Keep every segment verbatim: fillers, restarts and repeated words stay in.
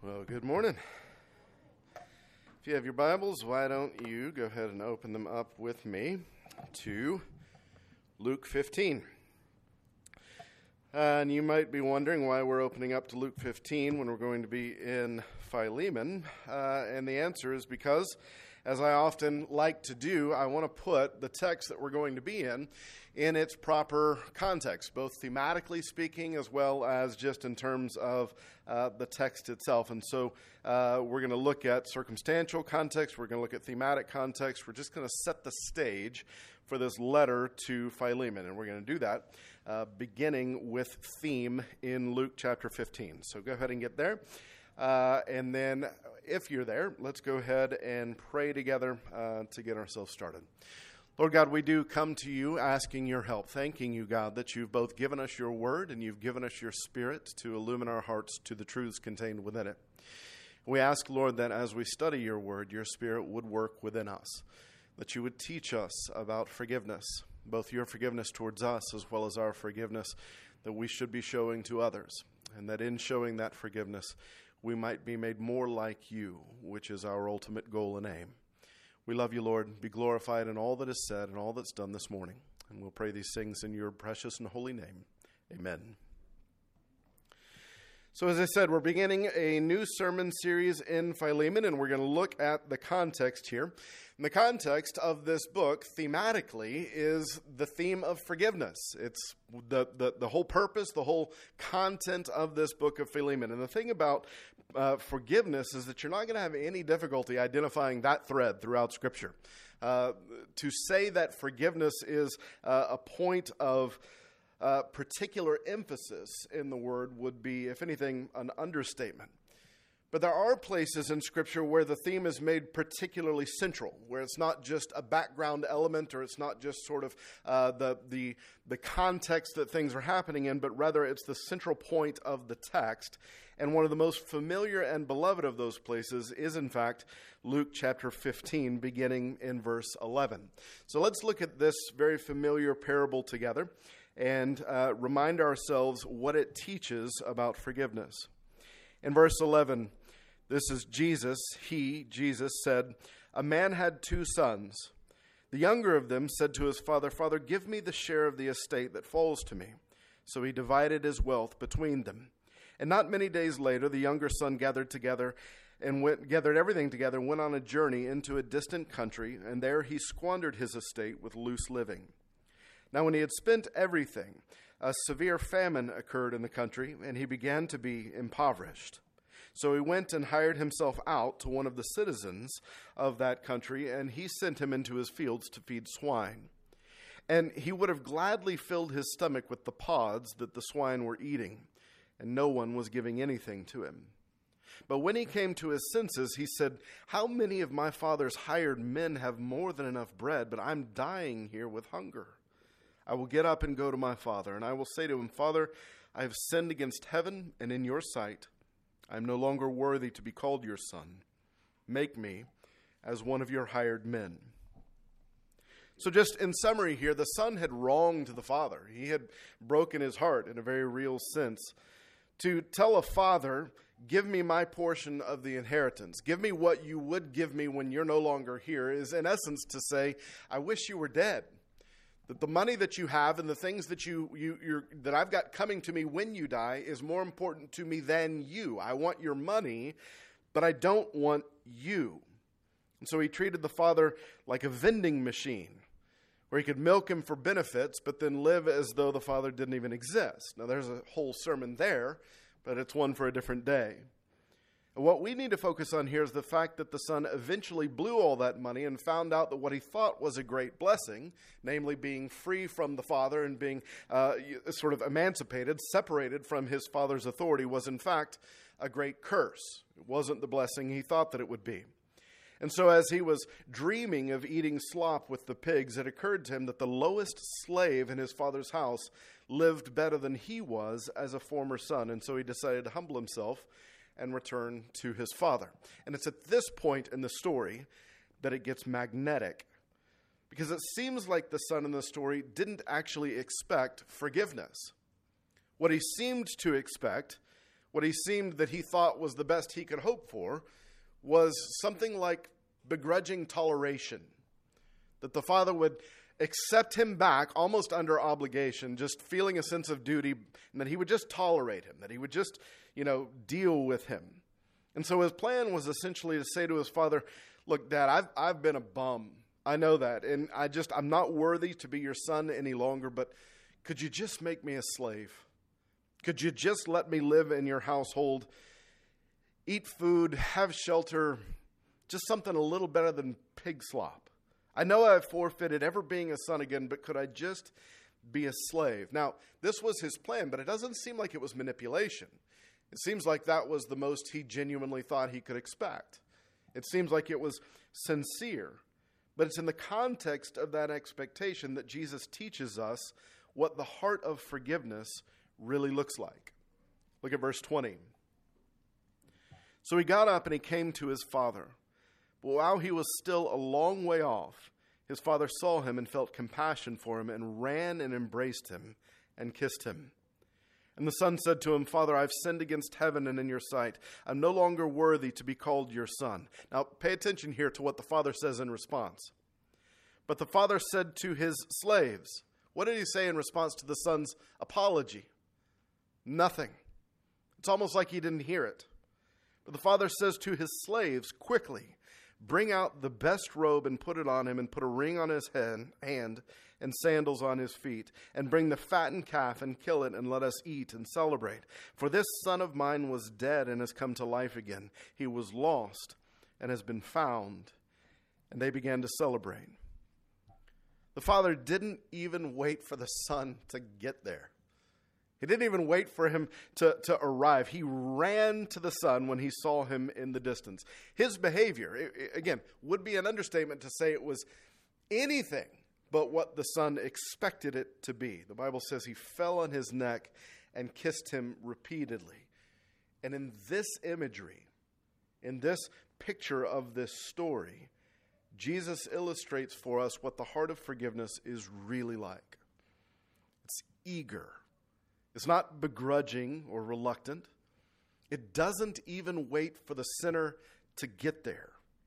Well, good morning. If you have your Bibles, why don't you go ahead and open them up with me to Luke fifteen. Uh, and you might be wondering why we're opening up to Luke fifteen when we're going to be in Philemon. Uh, and the answer is because, as I often like to do, I want to put the text that we're going to be in in its proper context, both thematically speaking as well as just in terms of uh, the text itself. And so uh, we're going to look at circumstantial context, we're going to look at thematic context, we're just going to set the stage for this letter to Philemon. And we're going to do that uh, beginning with theme in Luke chapter fifteen. So go ahead and get there. Uh, and then if you're there, let's go ahead and pray together uh, to get ourselves started. Lord God, we do come to you asking your help, thanking you, God, that you've both given us your word and you've given us your spirit to illumine our hearts to the truths contained within it. We ask, Lord, that as we study your word, your spirit would work within us, that you would teach us about forgiveness, both your forgiveness towards us as well as our forgiveness that we should be showing to others, and that in showing that forgiveness, we might be made more like you, which is our ultimate goal and aim. We love you, Lord. Be glorified in all that is said and all that's done this morning. And we'll pray these things in your precious and holy name. Amen. So as I said, we're beginning a new sermon series in Philemon, and we're going to look at the context here. And the context of this book, thematically, is the theme of forgiveness. It's the, the, the whole purpose, the whole content of this book of Philemon. And the thing about uh, forgiveness is that you're not going to have any difficulty identifying that thread throughout Scripture. Uh, to say that forgiveness is uh, a point of Uh, particular emphasis in the word would be, if anything, an understatement. But there are places in Scripture where the theme is made particularly central, where it's not just a background element or it's not just sort of uh, the, the, the context that things are happening in, but rather it's the central point of the text. And one of the most familiar and beloved of those places is, in fact, Luke chapter fifteen, beginning in verse eleven. So let's look at this very familiar parable together and uh, remind ourselves what it teaches about forgiveness. In verse eleven, this is Jesus. He, Jesus, said, "A man had two sons. The younger of them said to his father, 'Father, give me the share of the estate that falls to me.' So he divided his wealth between them. And not many days later, the younger son gathered together and went, gathered everything together, and went on a journey into a distant country, and there he squandered his estate with loose living. Now, when he had spent everything, a severe famine occurred in the country, and he began to be impoverished. So he went and hired himself out to one of the citizens of that country, and he sent him into his fields to feed swine. And he would have gladly filled his stomach with the pods that the swine were eating, and no one was giving anything to him. But when he came to his senses, he said, 'How many of my father's hired men have more than enough bread, but I'm dying here with hunger? I will get up and go to my father, and I will say to him, Father, I have sinned against heaven and in your sight. I am no longer worthy to be called your son. Make me as one of your hired men.'" So just in summary here, the son had wronged the father. He had broken his heart in a very real sense. To tell a father, "Give me my portion of the inheritance, give me what you would give me when you're no longer here," is in essence to say, "I wish you were dead. That the money that you have and the things that you, you you're, that I've got coming to me when you die is more important to me than you. I want your money, but I don't want you." And so he treated the father like a vending machine, where he could milk him for benefits, but then live as though the father didn't even exist. Now, there's a whole sermon there, but it's one for a different day. And what we need to focus on here is the fact that the son eventually blew all that money and found out that what he thought was a great blessing, namely being free from the father and being uh, sort of emancipated, separated from his father's authority, was in fact a great curse. It wasn't the blessing he thought that it would be. And so as he was dreaming of eating slop with the pigs, it occurred to him that the lowest slave in his father's house lived better than he was as a former son. And so he decided to humble himself and return to his father. And it's at this point in the story that it gets magnetic, because it seems like the son in the story didn't actually expect forgiveness. What he seemed to expect what he seemed that he thought was the best he could hope for was something like begrudging toleration. That the father would accept him back almost under obligation, just feeling a sense of duty, and that he would just tolerate him, that he would just, you know, deal with him. And so his plan was essentially to say to his father, look, Dad, I've, I've been a bum. I know that. And I just, I'm not worthy to be your son any longer, but could you just make me a slave? Could you just let me live in your household, eat food, have shelter, just something a little better than pig slop? I know I've forfeited ever being a son again, but could I just be a slave? Now, this was his plan, but it doesn't seem like it was manipulation. It seems like that was the most he genuinely thought he could expect. It seems like it was sincere. But it's in the context of that expectation that Jesus teaches us what the heart of forgiveness really looks like. Look at verse twenty. So he got up and he came to his father. But while he was still a long way off, his father saw him and felt compassion for him and ran and embraced him and kissed him. And the son said to him, Father, I've sinned against heaven and in your sight. I'm no longer worthy to be called your son. Now, pay attention here to what the father says in response. But the father said to his slaves, what did he say in response to the son's apology? Nothing. It's almost like he didn't hear it. But the father says to his slaves, quickly, bring out the best robe and put it on him, and put a ring on his head, hand and sandals on his feet, and bring the fattened calf and kill it, and let us eat and celebrate. For this son of mine was dead and has come to life again. He was lost and has been found. And they began to celebrate. The father didn't even wait for the son to get there. He didn't even wait for him to, to arrive. He ran to the son when he saw him in the distance. His behavior, it, it, again, would be an understatement to say it was anything but what the son expected it to be. The Bible says he fell on his neck and kissed him repeatedly. And in this imagery, in this picture of this story, Jesus illustrates for us what the heart of forgiveness is really like. It's eager. It's not begrudging or reluctant. It doesn't even wait for the sinner to get there.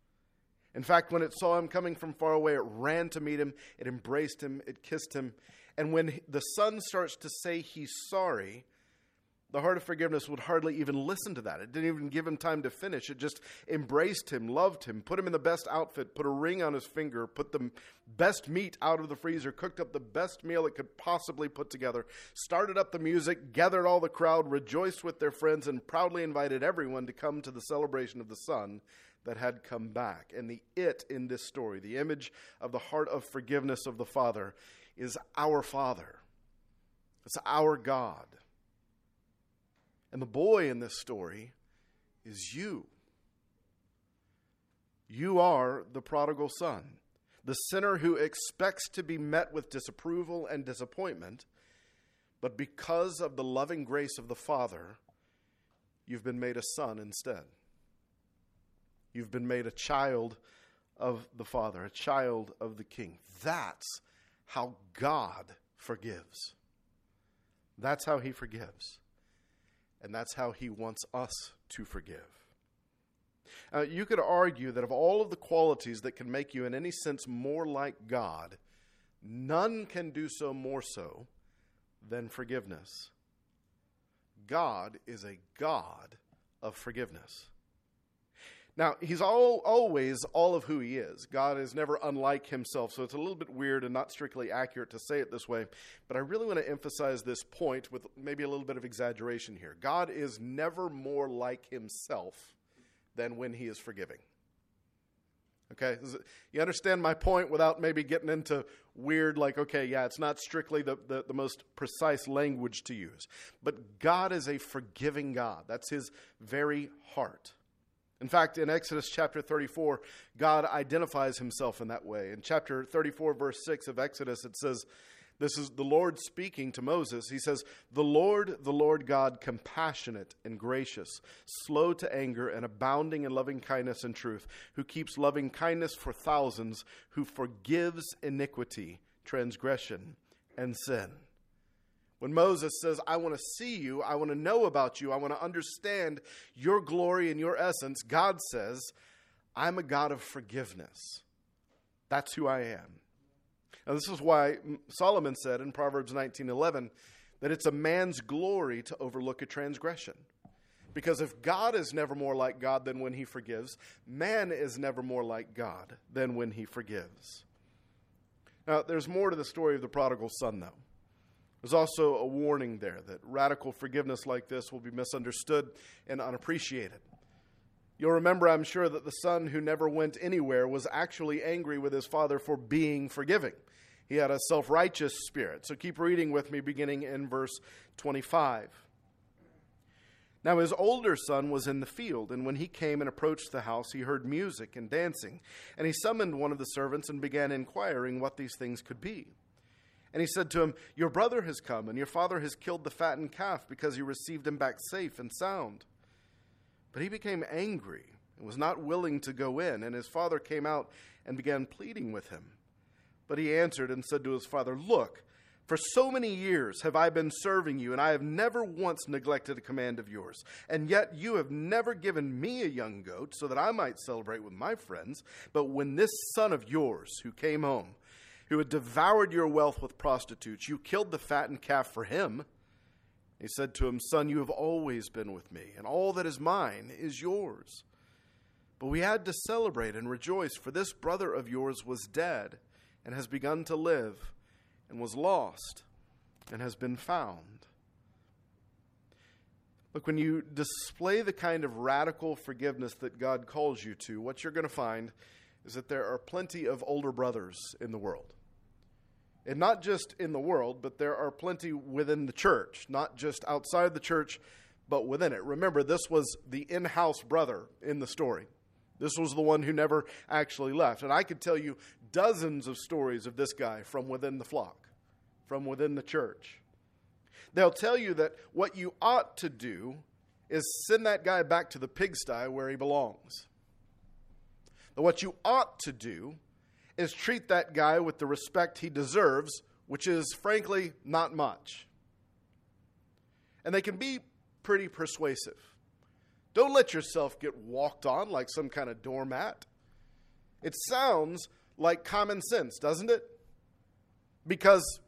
In fact, when it saw him coming from far away, it ran to meet him, it embraced him, it kissed him. And when the son starts to say he's sorry, the heart of forgiveness would hardly even listen to that. It didn't even give him time to finish. It just embraced him, loved him, put him in the best outfit, put a ring on his finger, put the best meat out of the freezer, cooked up the best meal it could possibly put together, started up the music, gathered all the crowd, rejoiced with their friends, and proudly invited everyone to come to the celebration of the son that had come back. And the it in this story, the image of the heart of forgiveness of the Father, is our Father. It's our God. And the boy in this story is you. You are the prodigal son, the sinner who expects to be met with disapproval and disappointment, but because of the loving grace of the Father, you've been made a son instead. You've been made a child of the Father, a child of the King. That's how God forgives. That's how he forgives. And that's how he wants us to forgive. Uh, you could argue that of all of the qualities that can make you in any sense more like God, none can do so more so than forgiveness. God is a God of forgiveness. Now, he's all, always all of who he is. God is never unlike himself, so it's a little bit weird and not strictly accurate to say it this way. But I really want to emphasize this point with maybe a little bit of exaggeration here. God is never more like himself than when he is forgiving. Okay? You understand my point without maybe getting into weird, like, okay, yeah, it's not strictly the, the, the most precise language to use. But God is a forgiving God. That's his very heart. In fact, in Exodus chapter thirty-four, God identifies himself in that way. In chapter thirty-four, verse six of Exodus, it says, this is the Lord speaking to Moses. He says, the Lord, the Lord God, compassionate and gracious, slow to anger and abounding in loving kindness and truth, who keeps loving kindness for thousands, who forgives iniquity, transgression, and sin. When Moses says, I want to see you, I want to know about you, I want to understand your glory and your essence, God says, I'm a God of forgiveness. That's who I am. Now, this is why Solomon said in Proverbs nineteen eleven that it's a man's glory to overlook a transgression. Because if God is never more like God than when he forgives, man is never more like God than when he forgives. Now, there's more to the story of the prodigal son, though. There's also a warning there that radical forgiveness like this will be misunderstood and unappreciated. You'll remember, I'm sure, that the son who never went anywhere was actually angry with his father for being forgiving. He had a self-righteous spirit. So keep reading with me, beginning in verse twenty-five. Now his older son was in the field, and when he came and approached the house, he heard music and dancing. And he summoned one of the servants and began inquiring what these things could be. And he said to him, Your brother has come, and your father has killed the fattened calf because you received him back safe and sound. But he became angry and was not willing to go in, and his father came out and began pleading with him. But he answered and said to his father, Look, for so many years have I been serving you, and I have never once neglected a command of yours. And yet you have never given me a young goat so that I might celebrate with my friends. But when this son of yours who came home, who had devoured your wealth with prostitutes, you killed the fattened calf for him. He said to him, Son, you have always been with me, and all that is mine is yours. But we had to celebrate and rejoice, for this brother of yours was dead and has begun to live, and was lost and has been found. Look, when you display the kind of radical forgiveness that God calls you to, what you're going to find is that there are plenty of older brothers in the world. And not just in the world, but there are plenty within the church, not just outside the church, but within it. Remember, this was the in-house brother in the story. This was the one who never actually left. And I could tell you dozens of stories of this guy from within the flock, from within the church. They'll tell you that what you ought to do is send that guy back to the pigsty where he belongs. That what you ought to do is treat that guy with the respect he deserves, which is, frankly, not much. And they can be pretty persuasive. Don't let yourself get walked on like some kind of doormat. It sounds like common sense, doesn't it? Because,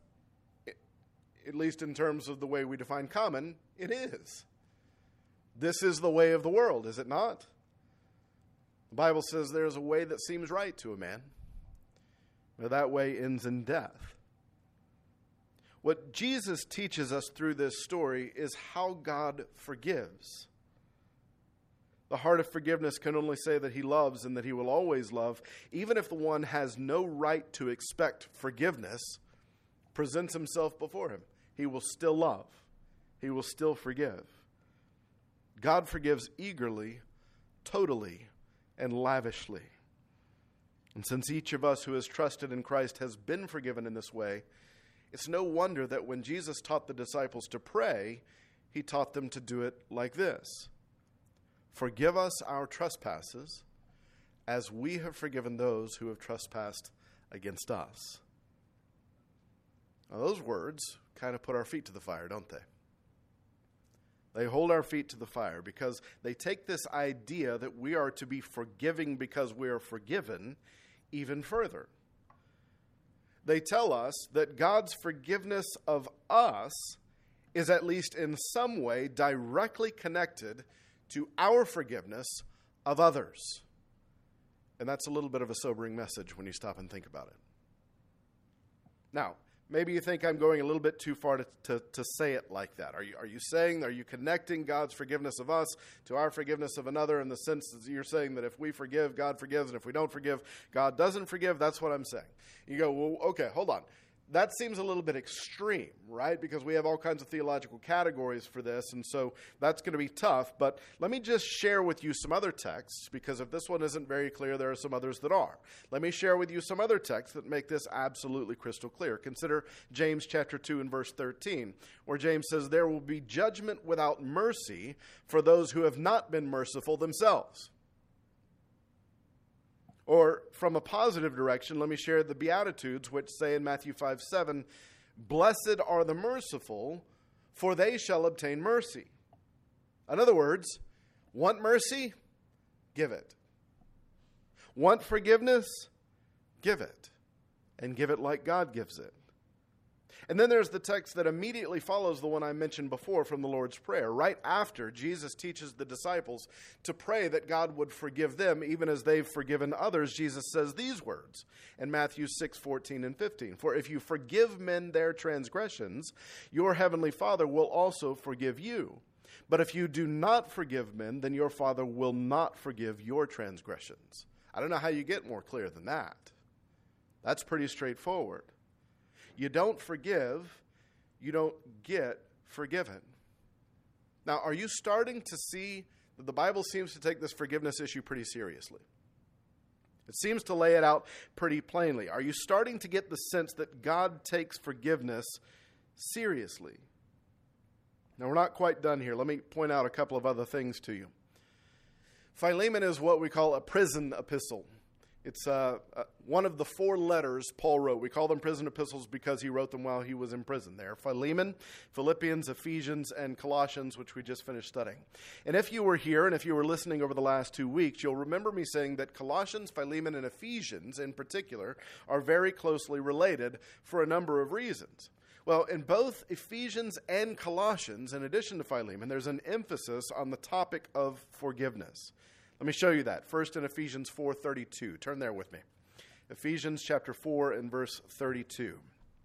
at least in terms of the way we define common, it is. This is the way of the world, is it not? The Bible says there is a way that seems right to a man, but that way ends in death. What Jesus teaches us through this story is how God forgives. The heart of forgiveness can only say that he loves and that he will always love, even if the one has no right to expect forgiveness, presents himself before him. He will still love. He will still forgive. God forgives eagerly, totally, and lavishly. And since each of us who has trusted in Christ has been forgiven in this way, it's no wonder that when Jesus taught the disciples to pray, he taught them to do it like this. Forgive us our trespasses, as we have forgiven those who have trespassed against us. Now, those words kind of put our feet to the fire, don't they? They hold our feet to the fire because they take this idea that we are to be forgiving because we are forgiven even further. They tell us that God's forgiveness of us is at least in some way directly connected to our forgiveness of others. And that's a little bit of a sobering message when you stop and think about it. Now, maybe you think I'm going a little bit too far to, to, to say it like that. Are you, are you saying, are you connecting God's forgiveness of us to our forgiveness of another in the sense that you're saying that if we forgive, God forgives, and if we don't forgive, God doesn't forgive? That's what I'm saying. You go, well, okay, hold on. That seems a little bit extreme, right? Because we have all kinds of theological categories for this, and so that's going to be tough. But let me just share with you some other texts, because if this one isn't very clear, there are some others that are. Let me share with you some other texts that make this absolutely crystal clear. Consider James chapter two and verse thirteen, where James says, there will be judgment without mercy for those who have not been merciful themselves. Or from a positive direction, let me share the Beatitudes, which say in Matthew five seven, Blessed are the merciful, for they shall obtain mercy. In other words, want mercy? Give it. Want forgiveness? Give it. And give it like God gives it. And then there's the text that immediately follows the one I mentioned before from the Lord's Prayer. Right after, Jesus teaches the disciples to pray that God would forgive them even as they've forgiven others. Jesus says these words in Matthew six, fourteen and fifteen. For if you forgive men their transgressions, your heavenly Father will also forgive you. But if you do not forgive men, then your Father will not forgive your transgressions. I don't know how you get more clear than that. That's pretty straightforward. You don't forgive, you don't get forgiven. Now, are you starting to see that the Bible seems to take this forgiveness issue pretty seriously? It seems to lay it out pretty plainly. Are you starting to get the sense that God takes forgiveness seriously? Now, we're not quite done here. Let me point out a couple of other things to you. Philemon is what we call a prison epistle. It's uh, uh, one of the four letters Paul wrote. We call them prison epistles because he wrote them while he was in prison. There, Philemon, Philippians, Ephesians, and Colossians, which we just finished studying. And if you were here and if you were listening over the last two weeks, you'll remember me saying that Colossians, Philemon, and Ephesians in particular are very closely related for a number of reasons. Well, in both Ephesians and Colossians, in addition to Philemon, there's an emphasis on the topic of forgiveness. Let me show you that. First in Ephesians four thirty-two. Turn there with me. Ephesians chapter four and verse thirty-two.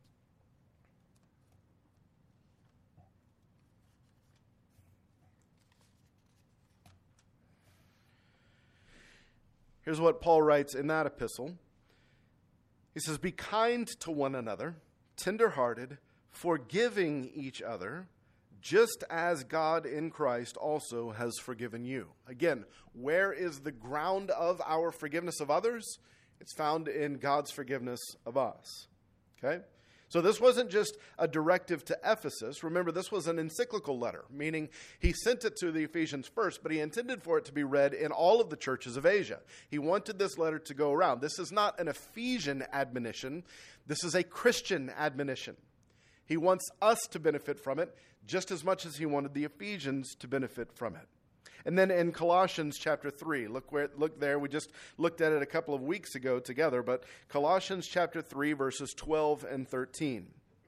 Here's what Paul writes in that epistle. He says, "Be kind to one another, tender-hearted, forgiving each other, just as God in Christ also has forgiven you." Again, where is the ground of our forgiveness of others? It's found in God's forgiveness of us. Okay? So this wasn't just a directive to Ephesus. Remember, this was an encyclical letter, meaning he sent it to the Ephesians first, but he intended for it to be read in all of the churches of Asia. He wanted this letter to go around. This is not an Ephesian admonition. This is a Christian admonition. He wants us to benefit from it just as much as he wanted the Ephesians to benefit from it. And then in Colossians chapter three, look where look there. We just looked at it a couple of weeks ago together, but Colossians chapter three, verses twelve and thirteen.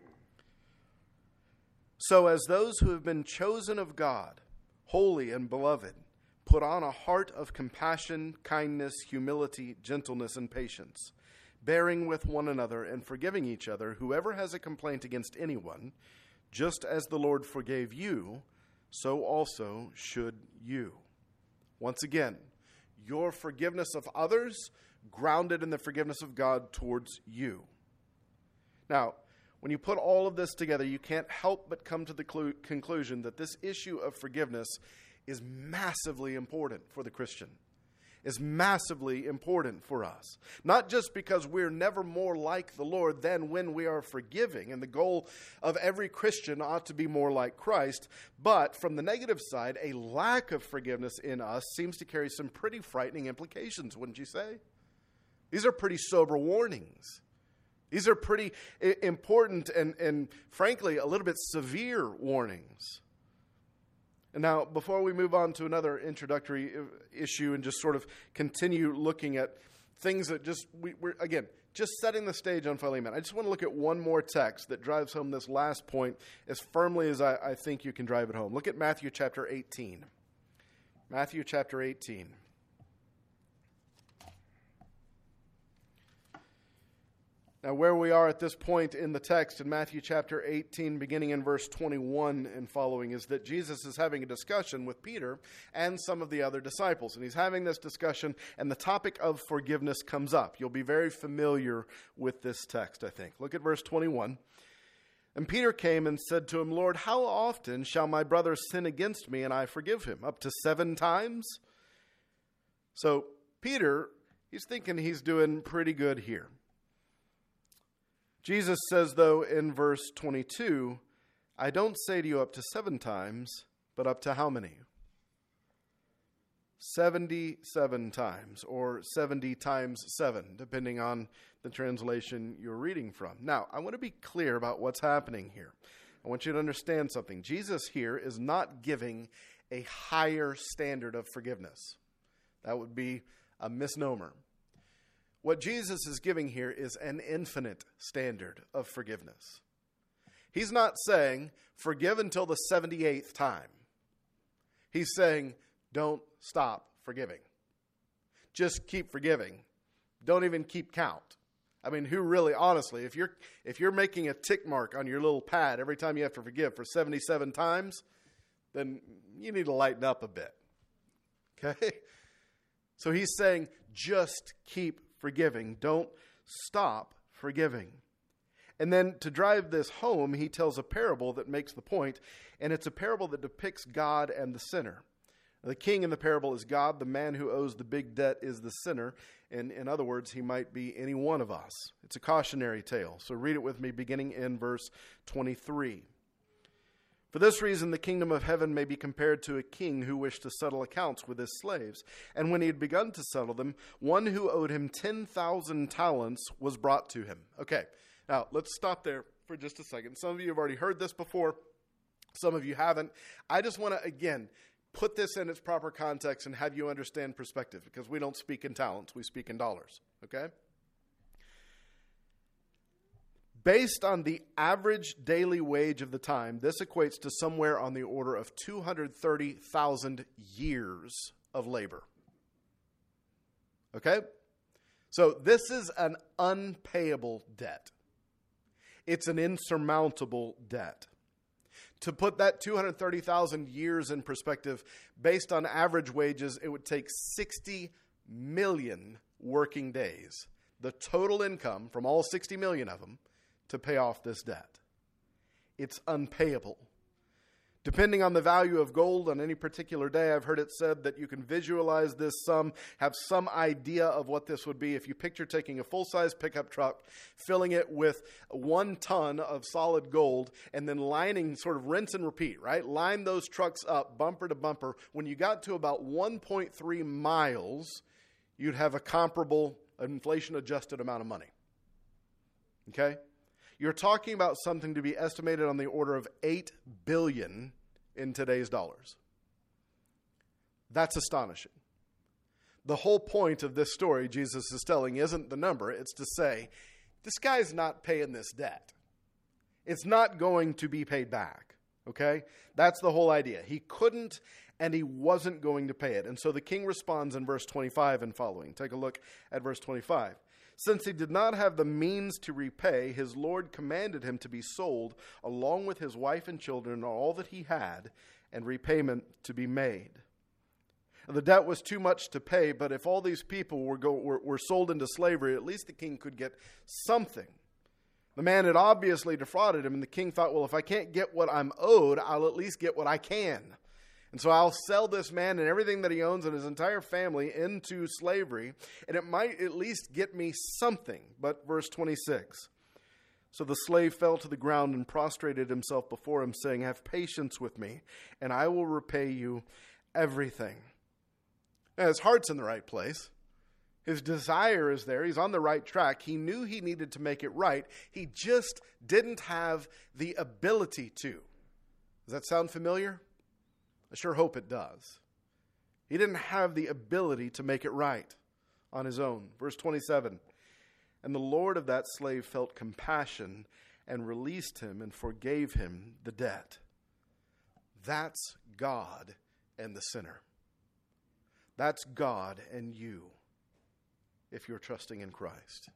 "So as those who have been chosen of God, holy and beloved, put on a heart of compassion, kindness, humility, gentleness, and patience, bearing with one another and forgiving each other, whoever has a complaint against anyone, just as the Lord forgave you, so also should you." Once again, your forgiveness of others grounded in the forgiveness of God towards you. Now, when you put all of this together, you can't help but come to the clu- conclusion that this issue of forgiveness is massively important for the Christian. Is massively important for us. Not just because we're never more like the Lord than when we are forgiving, and the goal of every Christian ought to be more like Christ, but from the negative side, a lack of forgiveness in us seems to carry some pretty frightening implications, wouldn't you say? These are pretty sober warnings. These are pretty important and, and frankly, a little bit severe warnings. And now, before we move on to another introductory issue and just sort of continue looking at things that just, we, we're again, just setting the stage on Philemon, I just want to look at one more text that drives home this last point as firmly as I, I think you can drive it home. Look at Matthew chapter eighteen. Matthew chapter eighteen. Now, where we are at this point in the text in Matthew chapter eighteen, beginning in verse twenty-one and following, is that Jesus is having a discussion with Peter and some of the other disciples. And he's having this discussion, and the topic of forgiveness comes up. You'll be very familiar with this text, I think. Look at verse twenty-one. "And Peter came and said to him, 'Lord, how often shall my brother sin against me and I forgive him? Up to seven times?'" So Peter, he's thinking he's doing pretty good here. Jesus says, though, in verse twenty-two, "I don't say to you up to seven times, but up to how many?" seventy-seven times, or seventy times seven, depending on the translation you're reading from. Now, I want to be clear about what's happening here. I want you to understand something. Jesus here is not giving a higher standard of forgiveness. That would be a misnomer. What Jesus is giving here is an infinite standard of forgiveness. He's not saying, forgive until the seventy-eighth time. He's saying, don't stop forgiving. Just keep forgiving. Don't even keep count. I mean, who really, honestly, if you're if you're making a tick mark on your little pad every time you have to forgive for seventy-seven times, then you need to lighten up a bit. Okay? So he's saying, just keep forgiving. Don't stop forgiving. And then to drive this home, he tells a parable that makes the point, and it's a parable that depicts God and the sinner. The king in the parable is God. The man who owes the big debt is the sinner. And in other words, he might be any one of us. It's a cautionary tale. So read it with me beginning in verse twenty-three. For this reason, the kingdom of heaven may be compared to a king who wished to settle accounts with his slaves. And when he had begun to settle them, one who owed him ten thousand talents was brought to him. Okay, now let's stop there for just a second. Some of you have already heard this before. Some of you haven't. I just want to, again, put this in its proper context and have you understand perspective, because we don't speak in talents, we speak in dollars, okay? Based on the average daily wage of the time, this equates to somewhere on the order of two hundred thirty thousand years of labor. Okay? So this is an unpayable debt. It's an insurmountable debt. To put that two hundred thirty thousand years in perspective, based on average wages, it would take sixty million working days, the total income from all sixty million of them, to pay off this debt. It's unpayable. Depending on the value of gold on any particular day, I've heard it said that you can visualize this sum, have some idea of what this would be if you picture taking a full-size pickup truck, filling it with one ton of solid gold, and then lining, sort of rinse and repeat, right? Line those trucks up bumper to bumper. When you got to about one point three miles, you'd have a comparable inflation-adjusted amount of money. Okay? You're talking about something to be estimated on the order of eight billion dollars in today's dollars. That's astonishing. The whole point of this story Jesus is telling isn't the number. It's to say, this guy's not paying this debt. It's not going to be paid back. Okay? That's the whole idea. He couldn't and he wasn't going to pay it. And so the king responds in verse twenty-five and following. Take a look at verse twenty-five. Since he did not have the means to repay, his Lord commanded him to be sold, along with his wife and children and all that he had, and repayment to be made. The debt was too much to pay, but if all these people were, go, were, were sold into slavery, at least the king could get something. The man had obviously defrauded him, and the king thought, well, if I can't get what I'm owed, I'll at least get what I can. And so I'll sell this man and everything that he owns and his entire family into slavery, and it might at least get me something. But verse twenty-six, so the slave fell to the ground and prostrated himself before him, saying, have patience with me, and I will repay you everything. Now, his heart's in the right place. His desire is there. He's on the right track. He knew he needed to make it right. He just didn't have the ability to. Does that sound familiar? I sure hope it does. He didn't have the ability to make it right on his own. Verse twenty-seven, and the Lord of that slave felt compassion and released him and forgave him the debt. That's God and the sinner. That's God and you, if you're trusting in Christ.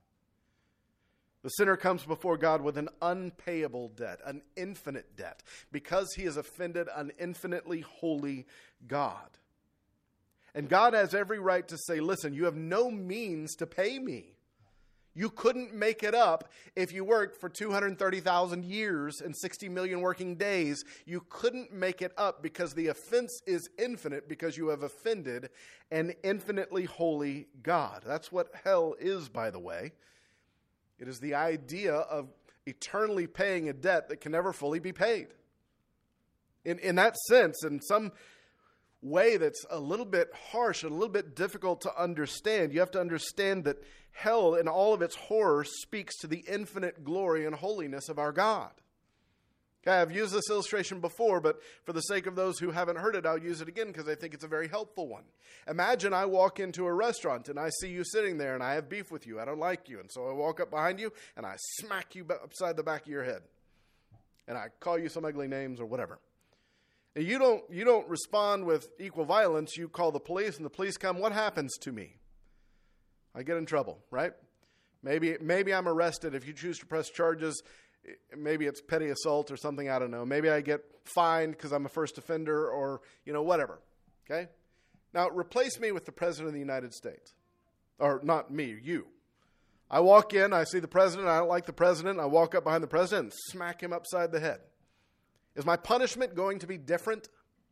The sinner comes before God with an unpayable debt, an infinite debt, because he has offended an infinitely holy God. And God has every right to say, listen, you have no means to pay me. You couldn't make it up if you worked for two hundred thirty thousand years and sixty million working days. You couldn't make it up because the offense is infinite, because you have offended an infinitely holy God. That's what hell is, by the way. It is the idea of eternally paying a debt that can never fully be paid. In, in that sense, and some way that's a little bit harsh and a little bit difficult to understand. You have to understand that hell in all of its horror speaks to the infinite glory and holiness of our God. Okay, I've used this illustration before, but for the sake of those who haven't heard it, I'll use it again because I think it's a very helpful one. Imagine I walk into a restaurant and I see you sitting there and I have beef with you. I don't like you. And so I walk up behind you and I smack you upside the back of your head. And I call you some ugly names or whatever. And you don't, you don't respond with equal violence. You call the police and the police come. What happens to me? I get in trouble, right? Maybe, maybe I'm arrested. If you choose to press charges, maybe it's petty assault or something, I don't know. Maybe I get fined because I'm a first offender or, you know, whatever. Okay? Now, replace me with the President of the United States. Or not me, you. I walk in, I see the President, I don't like the President, I walk up behind the President and smack him upside the head. Is my punishment going to be different?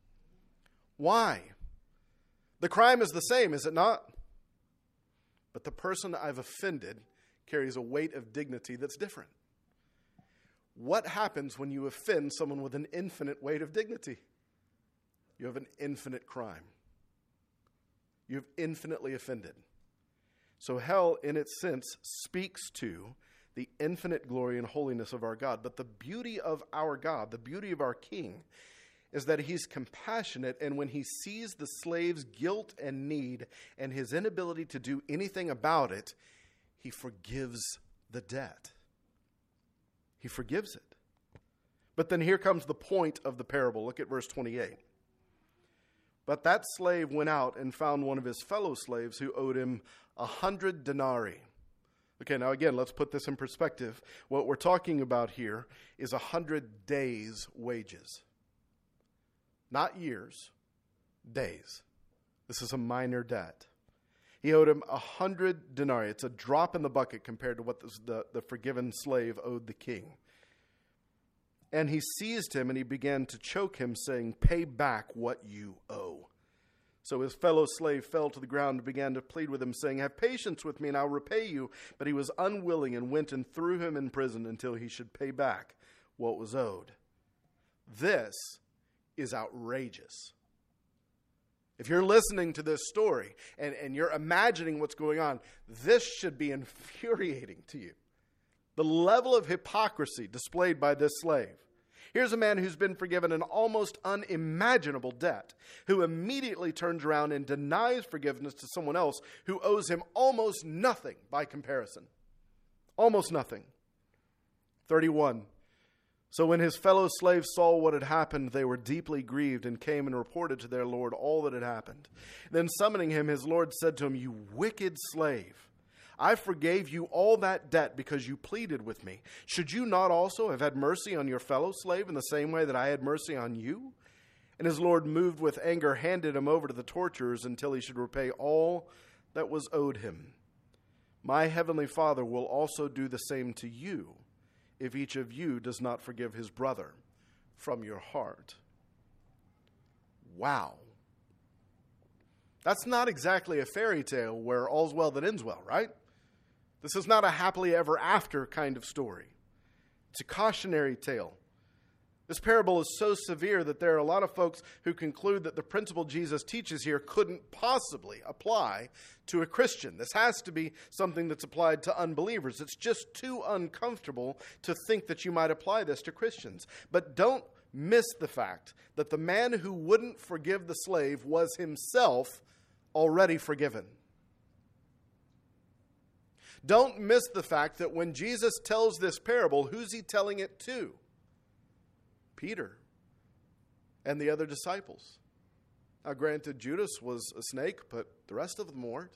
Why? The crime is the same, is it not? But the person I've offended carries a weight of dignity that's different. What happens when you offend someone with an infinite weight of dignity? You have an infinite crime. You have infinitely offended. So hell, in its sense, speaks to the infinite glory and holiness of our God. But the beauty of our God, the beauty of our King, is that he's compassionate, and when he sees the slave's guilt and need and his inability to do anything about it, he forgives the debt. He forgives it. But then here comes the point of the parable. Look at verse twenty-eight. But that slave went out and found one of his fellow slaves who owed him a hundred denarii. Okay, now again, let's put this in perspective. What we're talking about here is a hundred days' wages. Not years, days. This is a minor debt. He owed him a hundred denarii. It's a drop in the bucket compared to what the, the, the forgiven slave owed the king. And he seized him and he began to choke him, saying, "Pay back what you owe." So his fellow slave fell to the ground and began to plead with him, saying, "Have patience with me and I'll repay you." But he was unwilling and went and threw him in prison until he should pay back what was owed. This is outrageous. If you're listening to this story and, and you're imagining what's going on, this should be infuriating to you. The level of hypocrisy displayed by this slave. Here's a man who's been forgiven an almost unimaginable debt, who immediately turns around and denies forgiveness to someone else who owes him almost nothing by comparison. Almost nothing. thirty-one. So when his fellow slaves saw what had happened, they were deeply grieved and came and reported to their Lord all that had happened. Then summoning him, his Lord said to him, "You wicked slave, I forgave you all that debt because you pleaded with me. Should you not also have had mercy on your fellow slave in the same way that I had mercy on you?" And his Lord, moved with anger, handed him over to the torturers until he should repay all that was owed him. My heavenly Father will also do the same to you if each of you does not forgive his brother from your heart. Wow. That's not exactly a fairy tale where all's well that ends well, right? This is not a happily ever after kind of story. It's a cautionary tale. This parable is so severe that there are a lot of folks who conclude that the principle Jesus teaches here couldn't possibly apply to a Christian. This has to be something that's applied to unbelievers. It's just too uncomfortable to think that you might apply this to Christians. But don't miss the fact that the man who wouldn't forgive the slave was himself already forgiven. Don't miss the fact that when Jesus tells this parable, who's he telling it to? Peter and the other disciples. Now, granted, Judas was a snake, but the rest of them weren't.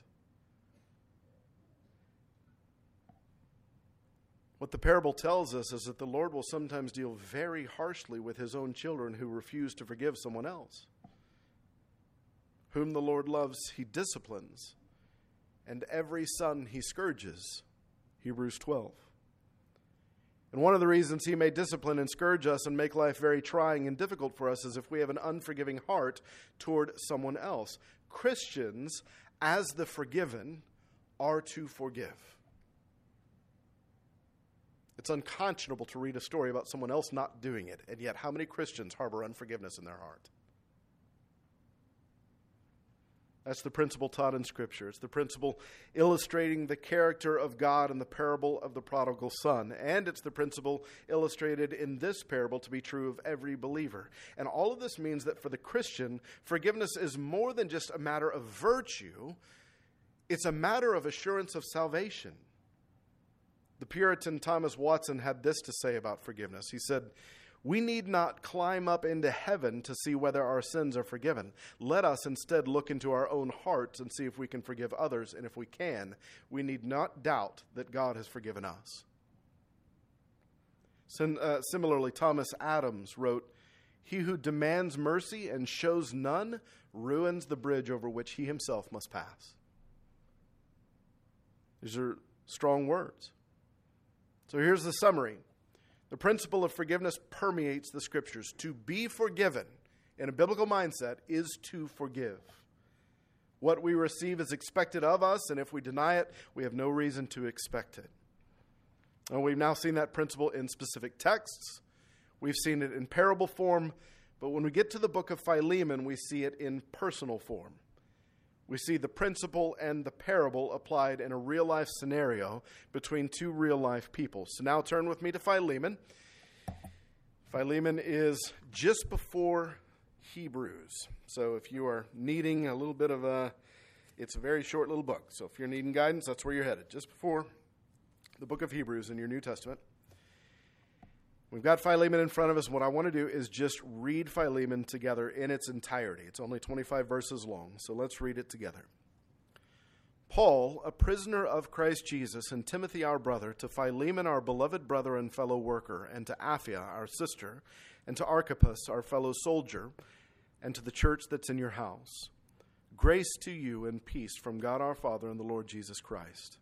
What the parable tells us is that the Lord will sometimes deal very harshly with his own children who refuse to forgive someone else. Whom the Lord loves, he disciplines, and every son he scourges. Hebrews twelve. And one of the reasons he may discipline and scourge us and make life very trying and difficult for us is if we have an unforgiving heart toward someone else. Christians, as the forgiven, are to forgive. It's unconscionable to read a story about someone else not doing it, and yet how many Christians harbor unforgiveness in their heart? That's the principle taught in Scripture. It's the principle illustrating the character of God in the parable of the prodigal son. And it's the principle illustrated in this parable to be true of every believer. And all of this means that for the Christian, forgiveness is more than just a matter of virtue. It's a matter of assurance of salvation. The Puritan Thomas Watson had this to say about forgiveness. He said, "We need not climb up into heaven to see whether our sins are forgiven. Let us instead look into our own hearts and see if we can forgive others. And if we can, we need not doubt that God has forgiven us." Sim- uh, similarly, Thomas Adams wrote, "He who demands mercy and shows none ruins the bridge over which he himself must pass." These are strong words. So here's the summary. The principle of forgiveness permeates the Scriptures. To be forgiven in a biblical mindset is to forgive. What we receive is expected of us, and if we deny it, we have no reason to expect it. And we've now seen that principle in specific texts. We've seen it in parable form, but when we get to the book of Philemon, we see it in personal form. We see the principle and the parable applied in a real-life scenario between two real-life people. So now turn with me to Philemon. Philemon is just before Hebrews. So if you are needing a little bit of a, it's a very short little book. So if you're needing guidance, that's where you're headed. Just before the book of Hebrews in your New Testament. We've got Philemon in front of us. What I want to do is just read Philemon together in its entirety. It's only twenty-five verses long, so let's read it together. Paul, a prisoner of Christ Jesus, and Timothy our brother, to Philemon our beloved brother and fellow worker, and to Apphia our sister, and to Archippus our fellow soldier, and to the church that's in your house. Grace to you and peace from God our Father and the Lord Jesus Christ.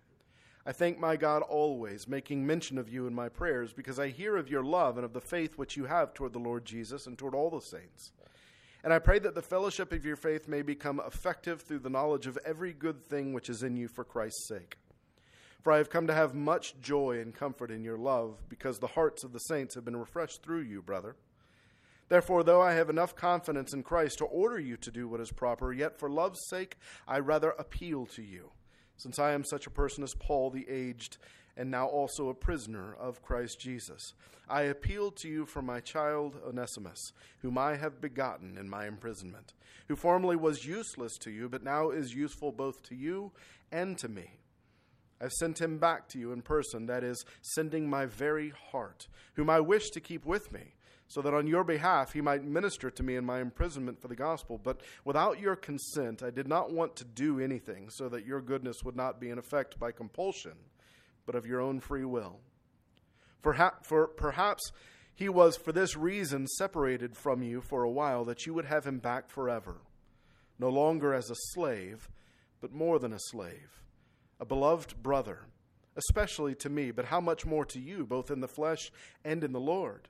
I thank my God always, making mention of you in my prayers, because I hear of your love and of the faith which you have toward the Lord Jesus and toward all the saints. And I pray that the fellowship of your faith may become effective through the knowledge of every good thing which is in you for Christ's sake. For I have come to have much joy and comfort in your love, because the hearts of the saints have been refreshed through you, brother. Therefore, though I have enough confidence in Christ to order you to do what is proper, yet for love's sake I rather appeal to you, since I am such a person as Paul the aged, and now also a prisoner of Christ Jesus. I appeal to you for my child Onesimus, whom I have begotten in my imprisonment, who formerly was useless to you, but now is useful both to you and to me. I've sent him back to you in person, that is, sending my very heart, whom I wish to keep with me, so that on your behalf he might minister to me in my imprisonment for the gospel. But without your consent, I did not want to do anything, so that your goodness would not be in effect by compulsion, but of your own free will. For, ha- for perhaps he was for this reason separated from you for a while, that you would have him back forever, no longer as a slave, but more than a slave, a beloved brother, especially to me, but how much more to you, both in the flesh and in the Lord.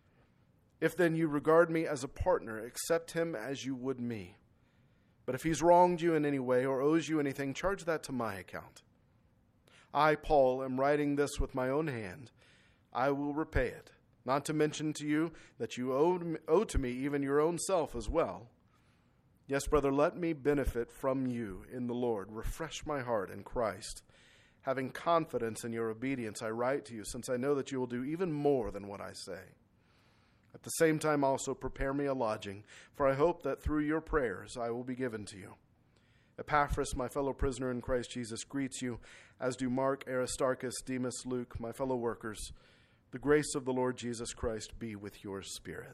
If then you regard me as a partner, accept him as you would me. But if he's wronged you in any way or owes you anything, charge that to my account. I, Paul, am writing this with my own hand. I will repay it, not to mention to you that you owe, owe to me even your own self as well. Yes, brother, let me benefit from you in the Lord. Refresh my heart in Christ. Having confidence in your obedience, I write to you, since I know that you will do even more than what I say. At the same time also prepare me a lodging, for I hope that through your prayers I will be given to you. Epaphras, my fellow prisoner in Christ Jesus, greets you, as do Mark, Aristarchus, Demas, Luke, my fellow workers. The grace of the Lord Jesus Christ be with your spirit.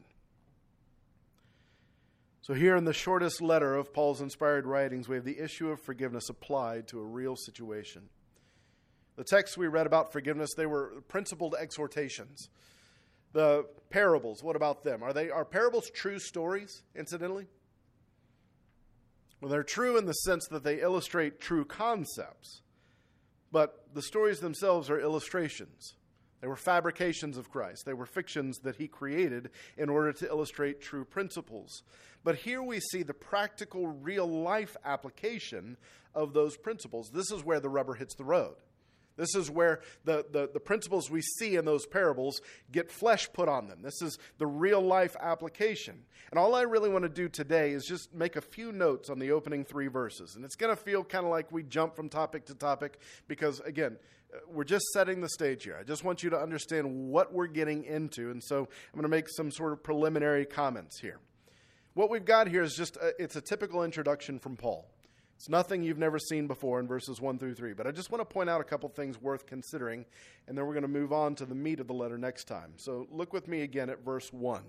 So here in the shortest letter of Paul's inspired writings, we have the issue of forgiveness applied to a real situation. The texts we read about forgiveness, they were principled exhortations. The parables, what about them? Are they are parables true stories, incidentally? Well, they're true in the sense that they illustrate true concepts. But the stories themselves are illustrations. They were fabrications of Christ. They were fictions that he created in order to illustrate true principles. But here we see the practical, real-life application of those principles. This is where the rubber hits the road. This is where the, the, the principles we see in those parables get flesh put on them. This is the real life application. And all I really want to do today is just make a few notes on the opening three verses. And it's going to feel kind of like we jump from topic to topic because, again, we're just setting the stage here. I just want you to understand what we're getting into. And so I'm going to make some sort of preliminary comments here. What we've got here is just, a, it's a typical introduction from Paul. It's nothing you've never seen before in verses one through three. But I just want to point out a couple things worth considering, and then we're going to move on to the meat of the letter next time. So look with me again at verse one.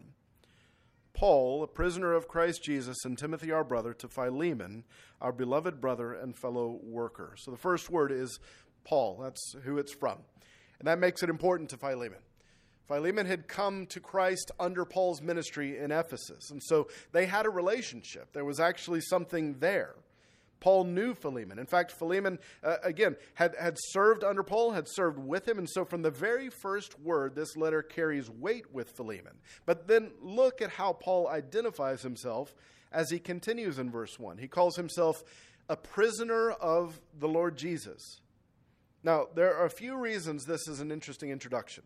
Paul, a prisoner of Christ Jesus, and Timothy our brother, to Philemon, our beloved brother and fellow worker. So the first word is Paul. That's who it's from. And that makes it important to Philemon. Philemon had come to Christ under Paul's ministry in Ephesus. And so they had a relationship. There was actually something there. Paul knew Philemon. In fact, Philemon, uh, again, had, had served under Paul, had served with him. And so from the very first word, this letter carries weight with Philemon. But then look at how Paul identifies himself as he continues in verse one. He calls himself a prisoner of the Lord Jesus. Now, there are a few reasons this is an interesting introduction.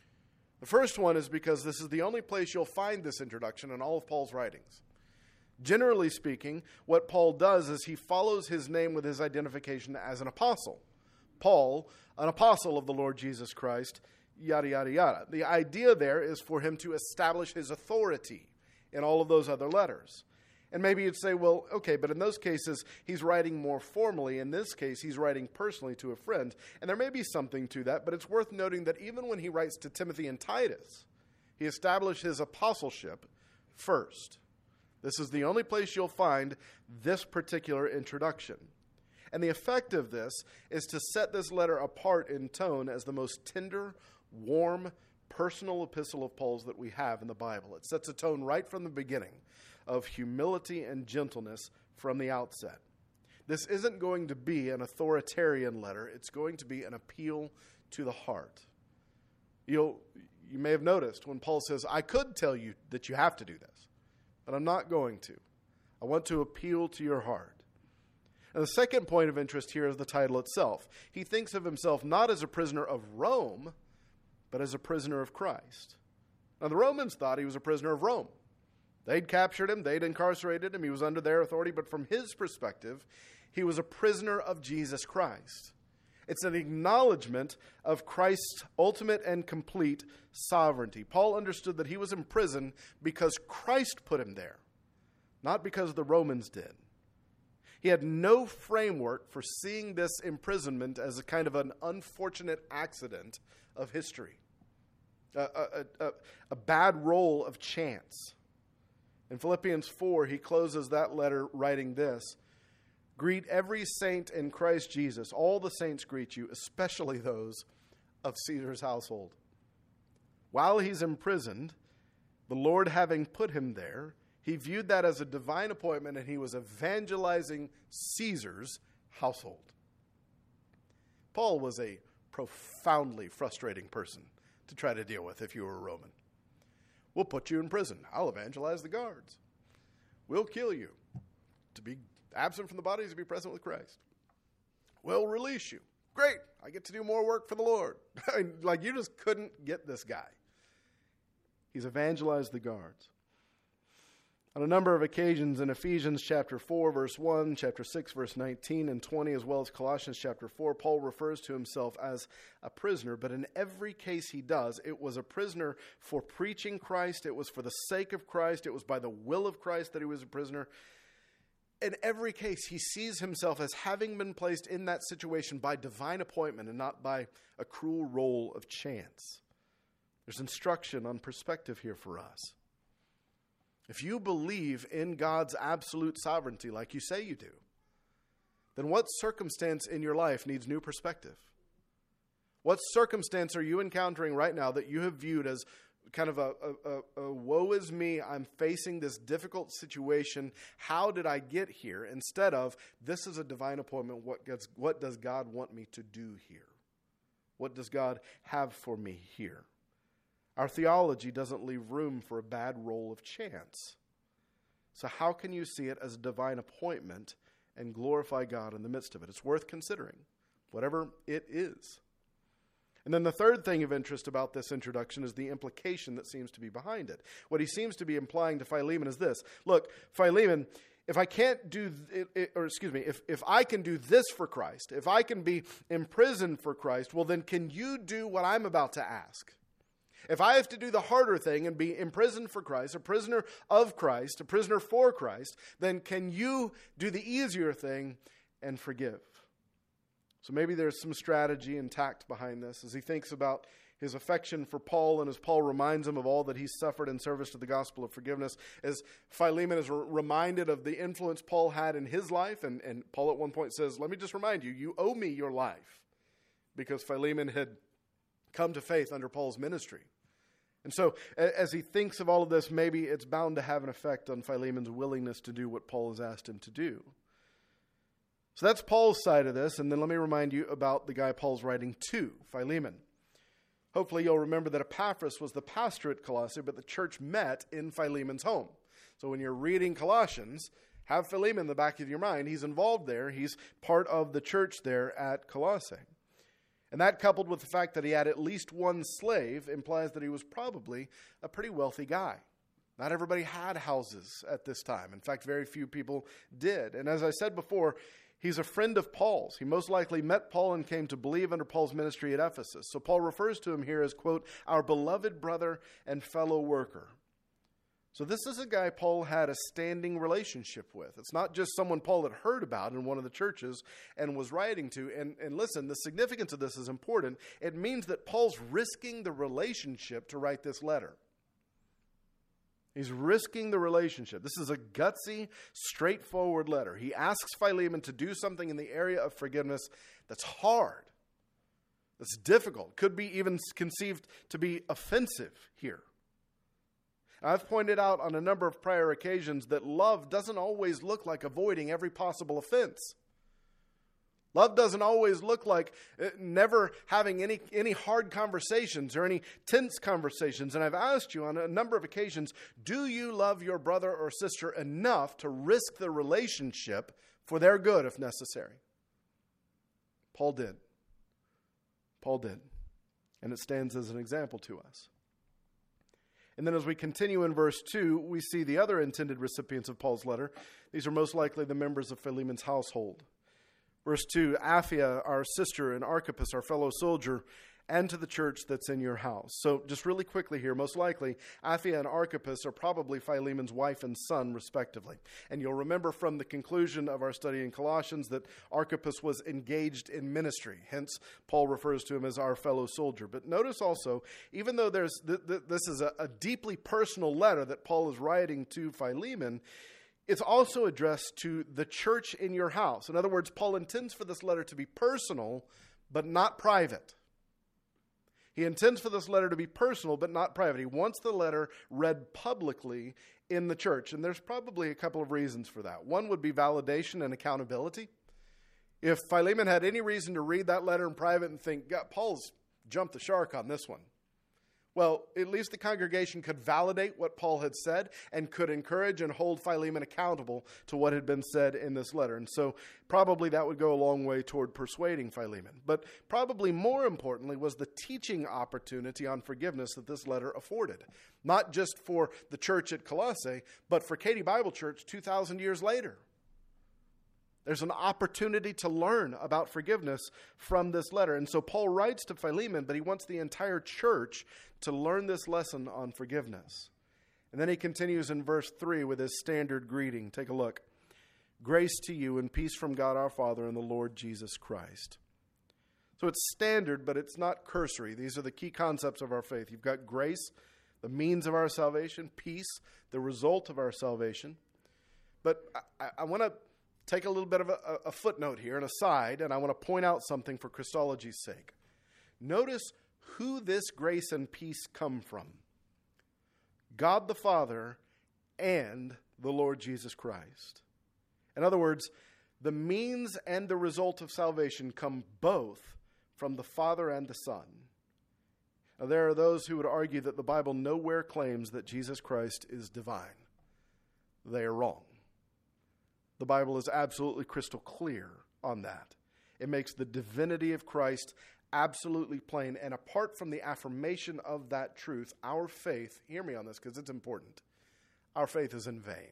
The first one is because this is the only place you'll find this introduction in all of Paul's writings. Generally speaking, what Paul does is he follows his name with his identification as an apostle. Paul, an apostle of the Lord Jesus Christ, yada, yada, yada. The idea there is for him to establish his authority in all of those other letters. And maybe you'd say, well, okay, but in those cases, he's writing more formally. In this case, he's writing personally to a friend. And there may be something to that, but it's worth noting that even when he writes to Timothy and Titus, he established his apostleship first. This is the only place you'll find this particular introduction. And the effect of this is to set this letter apart in tone as the most tender, warm, personal epistle of Paul's that we have in the Bible. It sets a tone right from the beginning of humility and gentleness from the outset. This isn't going to be an authoritarian letter. It's going to be an appeal to the heart. You'll, you may have noticed when Paul says, I could tell you that you have to do this, but I'm not going to. I want to appeal to your heart. And the second point of interest here is the title itself. He thinks of himself not as a prisoner of Rome, but as a prisoner of Christ. Now, the Romans thought he was a prisoner of Rome. They'd captured him. They'd incarcerated him. He was under their authority. But from his perspective, he was a prisoner of Jesus Christ. It's an acknowledgement of Christ's ultimate and complete sovereignty. Paul understood that he was in prison because Christ put him there, not because the Romans did. He had no framework for seeing this imprisonment as a kind of an unfortunate accident of history, a, a, a, a bad roll of chance. In Philippians four, he closes that letter writing this: greet every saint in Christ Jesus. All the saints greet you, especially those of Caesar's household. While he's imprisoned, the Lord having put him there, he viewed that as a divine appointment, and he was evangelizing Caesar's household. Paul was a profoundly frustrating person to try to deal with if you were a Roman. We'll put you in prison. I'll evangelize the guards. We'll kill you. To be absent from the body is to be present with Christ. We'll release you. Great. I get to do more work for the Lord. I mean, like, you just couldn't get this guy. He's evangelized the guards. On a number of occasions in Ephesians chapter four, verse one, chapter six, verse nineteen and twenty, as well as Colossians chapter four, Paul refers to himself as a prisoner. But in every case he does, it was a prisoner for preaching Christ. It was for the sake of Christ. It was by the will of Christ that he was a prisoner. In every case, he sees himself as having been placed in that situation by divine appointment and not by a cruel roll of chance. There's instruction on perspective here for us. If you believe in God's absolute sovereignty like you say you do, then what circumstance in your life needs new perspective? What circumstance are you encountering right now that you have viewed as kind of a, a, a, a woe is me, I'm facing this difficult situation, how did I get here? Instead of, this is a divine appointment, what, gets, what does God want me to do here? What does God have for me here? Our theology doesn't leave room for a bad roll of chance. So how can you see it as a divine appointment and glorify God in the midst of it? It's worth considering, whatever it is. And then the third thing of interest about this introduction is the implication that seems to be behind it. What he seems to be implying to Philemon is this. Look, Philemon, if I can't do, th- or excuse me, if, if I can do this for Christ, if I can be imprisoned for Christ, well then can you do what I'm about to ask? If I have to do the harder thing and be imprisoned for Christ, a prisoner of Christ, a prisoner for Christ, then can you do the easier thing and forgive? So maybe there's some strategy and tact behind this as he thinks about his affection for Paul, and as Paul reminds him of all that he's suffered in service to the gospel of forgiveness, as Philemon is re- reminded of the influence Paul had in his life, and, and Paul at one point says, let me just remind you, you owe me your life, because Philemon had come to faith under Paul's ministry. And so as he thinks of all of this, maybe it's bound to have an effect on Philemon's willingness to do what Paul has asked him to do. So that's Paul's side of this, and then let me remind you about the guy Paul's writing to, Philemon. Hopefully you'll remember that Epaphras was the pastor at Colossae, but the church met in Philemon's home. So when you're reading Colossians, have Philemon in the back of your mind. He's involved there. He's part of the church there at Colossae. And that, coupled with the fact that he had at least one slave, implies that he was probably a pretty wealthy guy. Not everybody had houses at this time. In fact, very few people did. And as I said before, he's a friend of Paul's. He most likely met Paul and came to believe under Paul's ministry at Ephesus. So Paul refers to him here as, quote, our beloved brother and fellow worker. So this is a guy Paul had a standing relationship with. It's not just someone Paul had heard about in one of the churches and was writing to. And, and listen, the significance of this is important. It means that Paul's risking the relationship to write this letter. He's risking the relationship. This is a gutsy, straightforward letter. He asks Philemon to do something in the area of forgiveness that's hard, that's difficult, could be even conceived to be offensive here. I've pointed out on a number of prior occasions that love doesn't always look like avoiding every possible offense. Love doesn't always look like never having any, any hard conversations or any tense conversations. And I've asked you on a number of occasions, do you love your brother or sister enough to risk the relationship for their good if necessary? Paul did. Paul did. And it stands as an example to us. And then as we continue in verse two, we see the other intended recipients of Paul's letter. These are most likely the members of Philemon's household. Verse two, Apphia, our sister, and Archippus, our fellow soldier, and to the church that's in your house. So just really quickly here, most likely, Apphia and Archippus are probably Philemon's wife and son, respectively. And you'll remember from the conclusion of our study in Colossians that Archippus was engaged in ministry. Hence, Paul refers to him as our fellow soldier. But notice also, even though there's th- th- this is a, a deeply personal letter that Paul is writing to Philemon, it's also addressed to the church in your house. In other words, Paul intends for this letter to be personal, but not private. He intends for this letter to be personal, but not private. He wants the letter read publicly in the church. And there's probably a couple of reasons for that. One would be validation and accountability. If Philemon had any reason to read that letter in private and think, God, Paul's jumped the shark on this one, well, at least the congregation could validate what Paul had said and could encourage and hold Philemon accountable to what had been said in this letter. And so probably that would go a long way toward persuading Philemon. But probably more importantly was the teaching opportunity on forgiveness that this letter afforded. Not just for the church at Colossae, but for Katy Bible Church two thousand years later. There's an opportunity to learn about forgiveness from this letter. And so Paul writes to Philemon, but he wants the entire church to learn this lesson on forgiveness. And then he continues in verse three with his standard greeting. Take a look. Grace to you and peace from God our Father and the Lord Jesus Christ. So it's standard, but it's not cursory. These are the key concepts of our faith. You've got grace, the means of our salvation, peace, the result of our salvation. But I, I want to take a little bit of a, a footnote here, an aside, and I want to point out something for Christology's sake. Notice who this grace and peace come from. God the Father and the Lord Jesus Christ. In other words, the means and the result of salvation come both from the Father and the Son. Now, there are those who would argue that the Bible nowhere claims that Jesus Christ is divine. They are wrong. The Bible is absolutely crystal clear on that. It makes the divinity of Christ absolutely plain. And apart from the affirmation of that truth, our faith, hear me on this because it's important, our faith is in vain.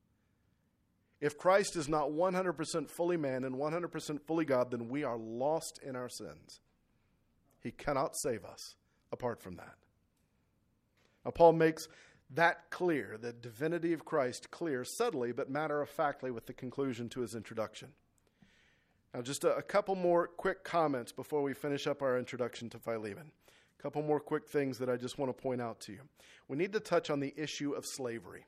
If Christ is not one hundred percent fully man and one hundred percent fully God, then we are lost in our sins. He cannot save us apart from that. Now, Paul makes that clear, the divinity of Christ clear, subtly but matter-of-factly with the conclusion to his introduction. Now, just a, a couple more quick comments before we finish up our introduction to Philemon. A couple more quick things that I just want to point out to you. We need to touch on the issue of slavery.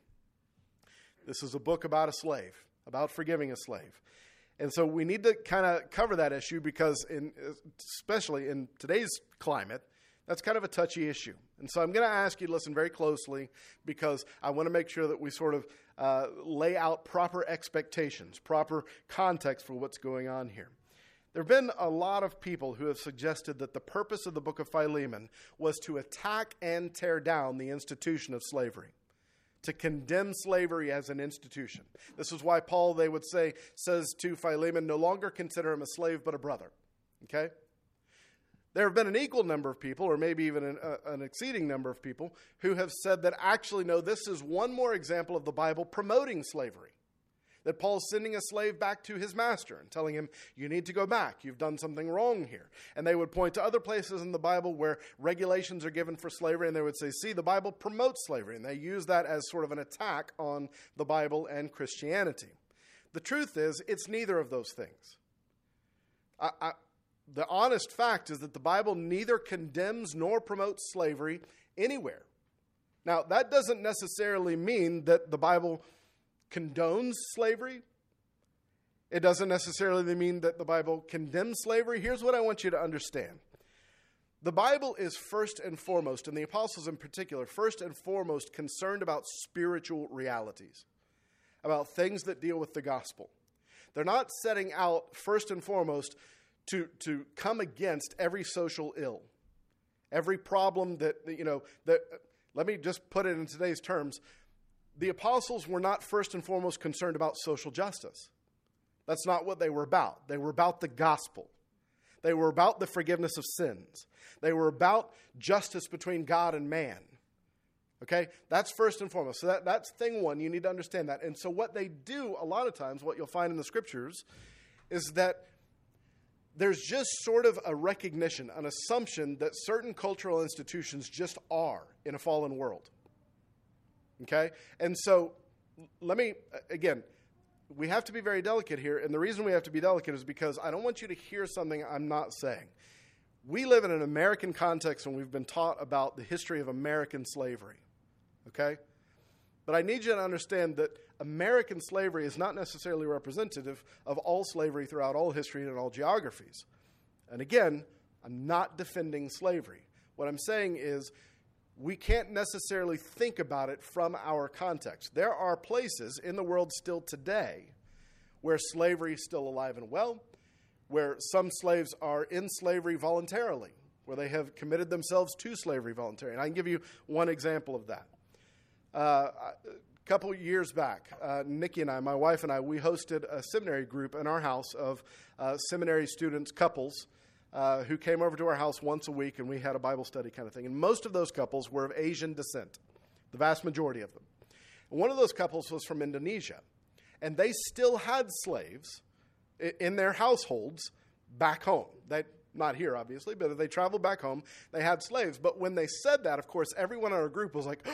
This is a book about a slave, about forgiving a slave. And so we need to kind of cover that issue because, in, especially in today's climate, that's kind of a touchy issue. And so I'm going to ask you to listen very closely because I want to make sure that we sort of uh, lay out proper expectations, proper context for what's going on here. There have been a lot of people who have suggested that the purpose of the book of Philemon was to attack and tear down the institution of slavery, to condemn slavery as an institution. This is why Paul, they would say, says to Philemon, no longer consider him a slave but a brother. Okay? There have been an equal number of people, or maybe even an, uh, an exceeding number of people, who have said that actually, no, this is one more example of the Bible promoting slavery. That Paul's sending a slave back to his master and telling him, you need to go back. You've done something wrong here. And they would point to other places in the Bible where regulations are given for slavery, and they would say, see, the Bible promotes slavery. And they use that as sort of an attack on the Bible and Christianity. The truth is, it's neither of those things. I... I The honest fact is that the Bible neither condemns nor promotes slavery anywhere. Now, that doesn't necessarily mean that the Bible condones slavery. It doesn't necessarily mean that the Bible condemns slavery. Here's what I want you to understand. The Bible is first and foremost, and the apostles in particular, first and foremost concerned about spiritual realities, about things that deal with the gospel. They're not setting out first and foremost To, to come against every social ill, every problem that, you know, that, let me just put it in today's terms. The apostles were not first and foremost concerned about social justice. That's not what they were about. They were about the gospel. They were about the forgiveness of sins. They were about justice between God and man. Okay? That's first and foremost. So that, that's thing one. You need to understand that. And so what they do a lot of times, what you'll find in the scriptures, is that there's just sort of a recognition, an assumption that certain cultural institutions just are in a fallen world. Okay? And so, let me, again, we have to be very delicate here. And the reason we have to be delicate is because I don't want you to hear something I'm not saying. We live in an American context and we've been taught about the history of American slavery. Okay? But I need you to understand that American slavery is not necessarily representative of all slavery throughout all history and all geographies. And again, I'm not defending slavery. What I'm saying is we can't necessarily think about it from our context. There are places in the world still today where slavery is still alive and well, where some slaves are in slavery voluntarily, where they have committed themselves to slavery voluntarily. And I can give you one example of that. Uh, a couple years back, uh, Nikki and I, my wife and I, we hosted a seminary group in our house of uh, seminary students, couples, uh, who came over to our house once a week, and we had a Bible study kind of thing. And most of those couples were of Asian descent, the vast majority of them. And one of those couples was from Indonesia, and they still had slaves in their households back home. They, not here, obviously, but if they traveled back home, they had slaves. But when they said that, of course, everyone in our group was like,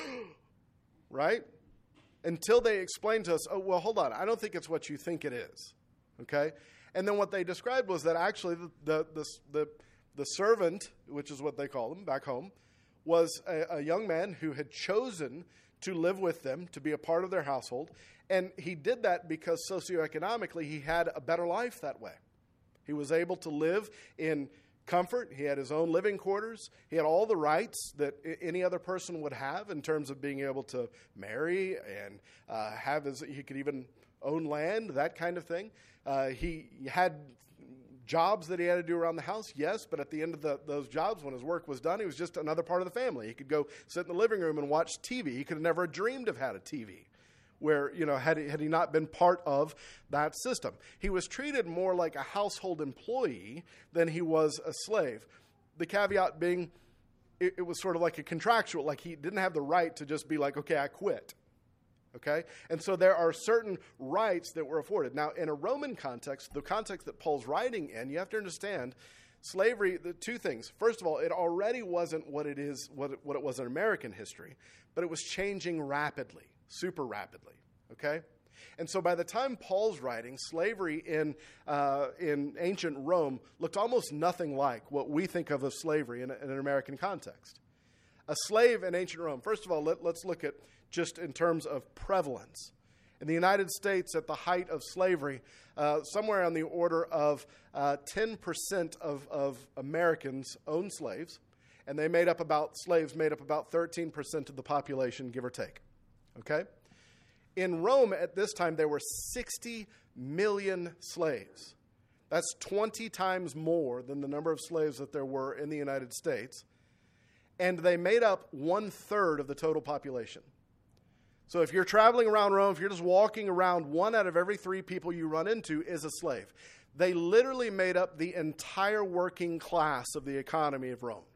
right? Until they explained to us, oh, well, hold on, I don't think it's what you think it is, okay? And then what they described was that actually the the the, the, the servant, which is what they call them back home, was a, a young man who had chosen to live with them, to be a part of their household, and he did that because socioeconomically he had a better life that way. He was able to live in comfort. He had his own living quarters. He had all the rights that any other person would have in terms of being able to marry and uh, have his, he could even own land, that kind of thing. Uh, he had jobs that he had to do around the house, yes, but at the end of the, those jobs, when his work was done, he was just another part of the family. He could go sit in the living room and watch T V. He could have never dreamed of had a T V. Where, you know, had he, had he not been part of that system. He was treated more like a household employee than he was a slave. the caveat being it, it was sort of like a contractual, like he didn't have the right to just be like, okay, I quit. Okay? And so there are certain rights that were afforded. Now, in a Roman context, the context that Paul's writing in, you have to understand slavery, the two things. First of all, it already wasn't what it is, what it, what it was in American history, but it was changing rapidly, super rapidly. Okay? And so by the time Paul's writing, slavery in uh, in ancient Rome looked almost nothing like what we think of as slavery in, a, in an American context. A slave in ancient Rome, first of all, let, let's look at just in terms of prevalence. In the United States, at the height of slavery, uh, somewhere on the order of uh, ten percent of, of Americans owned slaves, and they made up about, slaves made up about thirteen percent of the population, give or take. Okay? In Rome at this time, there were sixty million slaves. That's twenty times more than the number of slaves that there were in the United States. And they made up one-third of the total population. So if you're traveling around Rome, if you're just walking around, one out of every three people you run into is a slave. They literally made up the entire working class of the economy of Rome.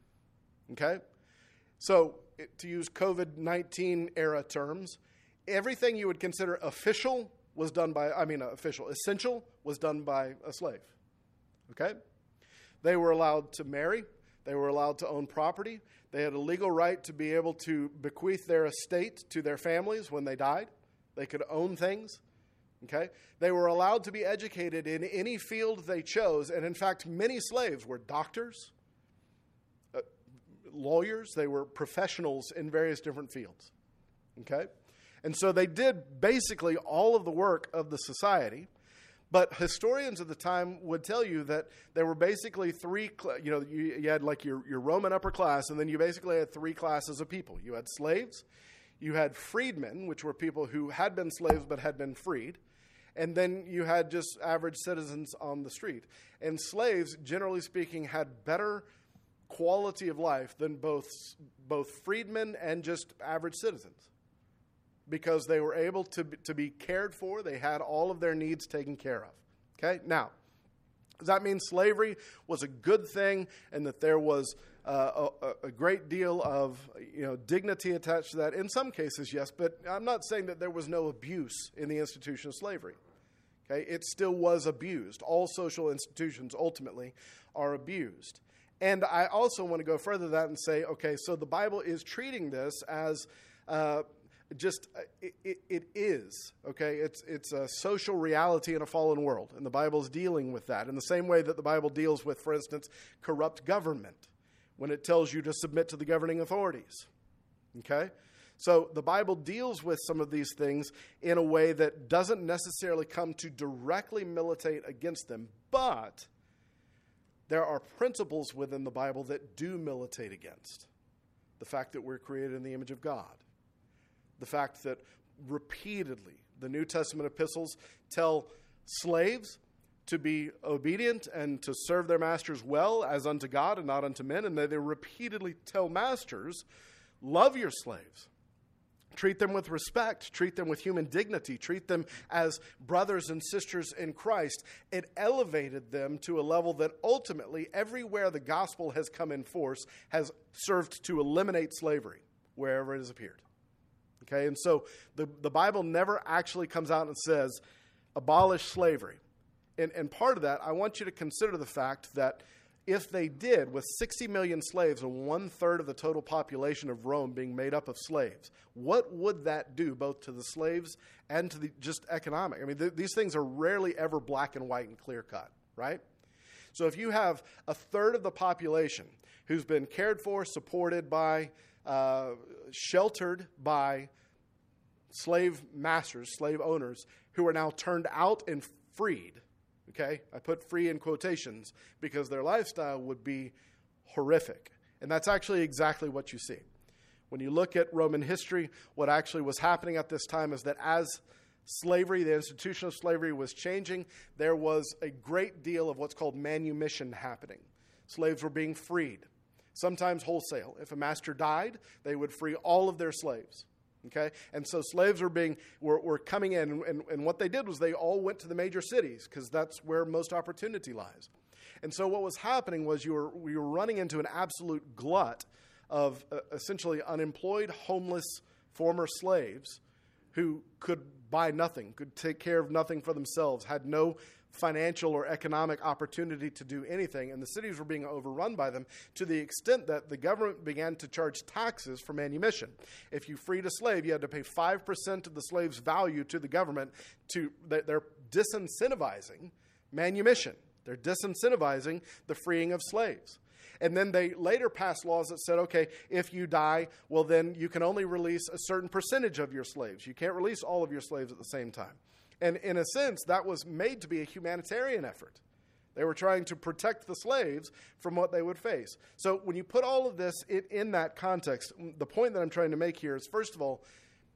Okay? So to use covid nineteen era terms, everything you would consider official was done by, I mean, uh, official, essential was done by a slave. Okay? They were allowed to marry. They were allowed to own property. They had a legal right to be able to bequeath their estate to their families when they died. They could own things. Okay? They were allowed to be educated in any field they chose. And in fact, many slaves were doctors, uh, lawyers. They were professionals in various different fields. Okay? And so they did basically all of the work of the society. But historians of the time would tell you that there were basically three, cl- you know, you, you had like your, your Roman upper class, and then you basically had three classes of people. You had slaves, you had freedmen, which were people who had been slaves but had been freed, and then you had just average citizens on the street. And slaves, generally speaking, had better quality of life than both both freedmen and just average citizens, because they were able to be, to be cared for. They had all of their needs taken care of. Okay? Now, does that mean slavery was a good thing and that there was uh, a, a great deal of, you know, dignity attached to that? In some cases, yes, but I'm not saying that there was no abuse in the institution of slavery. Okay? It still was abused. All social institutions ultimately are abused. And I also want to go further than that and say, okay, so the Bible is treating this as uh, Just it, it, it is, okay? It's it's a social reality in a fallen world, and the Bible's dealing with that in the same way that the Bible deals with, for instance, corrupt government when it tells you to submit to the governing authorities, okay? So the Bible deals with some of these things in a way that doesn't necessarily come to directly militate against them, but there are principles within the Bible that do militate against the fact that we're created in the image of God. The fact that repeatedly the New Testament epistles tell slaves to be obedient and to serve their masters well as unto God and not unto men. And they, they repeatedly tell masters, love your slaves. Treat them with respect. Treat them with human dignity. Treat them as brothers and sisters in Christ. It elevated them to a level that ultimately everywhere the gospel has come in force has served to eliminate slavery wherever it has appeared. Okay, and so the, the Bible never actually comes out and says, abolish slavery. And, and part of that, I want you to consider the fact that if they did, with sixty million slaves and one-third of the total population of Rome being made up of slaves, what would that do both to the slaves and to the just economic? I mean, th- these things are rarely ever black and white and clear-cut, right? So if you have a third of the population who's been cared for, supported by, uh, sheltered by slave masters, slave owners, who are now turned out and freed. Okay? I put free in quotations because their lifestyle would be horrific. And that's actually exactly what you see. When you look at Roman history, what actually was happening at this time is that as slavery, the institution of slavery was changing, there was a great deal of what's called manumission happening. Slaves were being freed, sometimes wholesale. If a master died, they would free all of their slaves. Okay, and so slaves were being were, were coming in, and, and what they did was they all went to the major cities because that's where most opportunity lies. And so what was happening was you were, you were running into an absolute glut of uh, essentially unemployed, homeless, former slaves who could buy nothing, could take care of nothing for themselves, had no financial or economic opportunity to do anything, and the cities were being overrun by them to the extent that the government began to charge taxes for manumission. If you freed a slave, you had to pay five percent of the slave's value to the government. To They're disincentivizing manumission. They're disincentivizing the freeing of slaves. And then they later passed laws that said, okay, if you die, well, then you can only release a certain percentage of your slaves. You can't release all of your slaves at the same time. And in a sense, that was made to be a humanitarian effort. They were trying to protect the slaves from what they would face. So when you put all of this in, in that context, the point that I'm trying to make here is, first of all,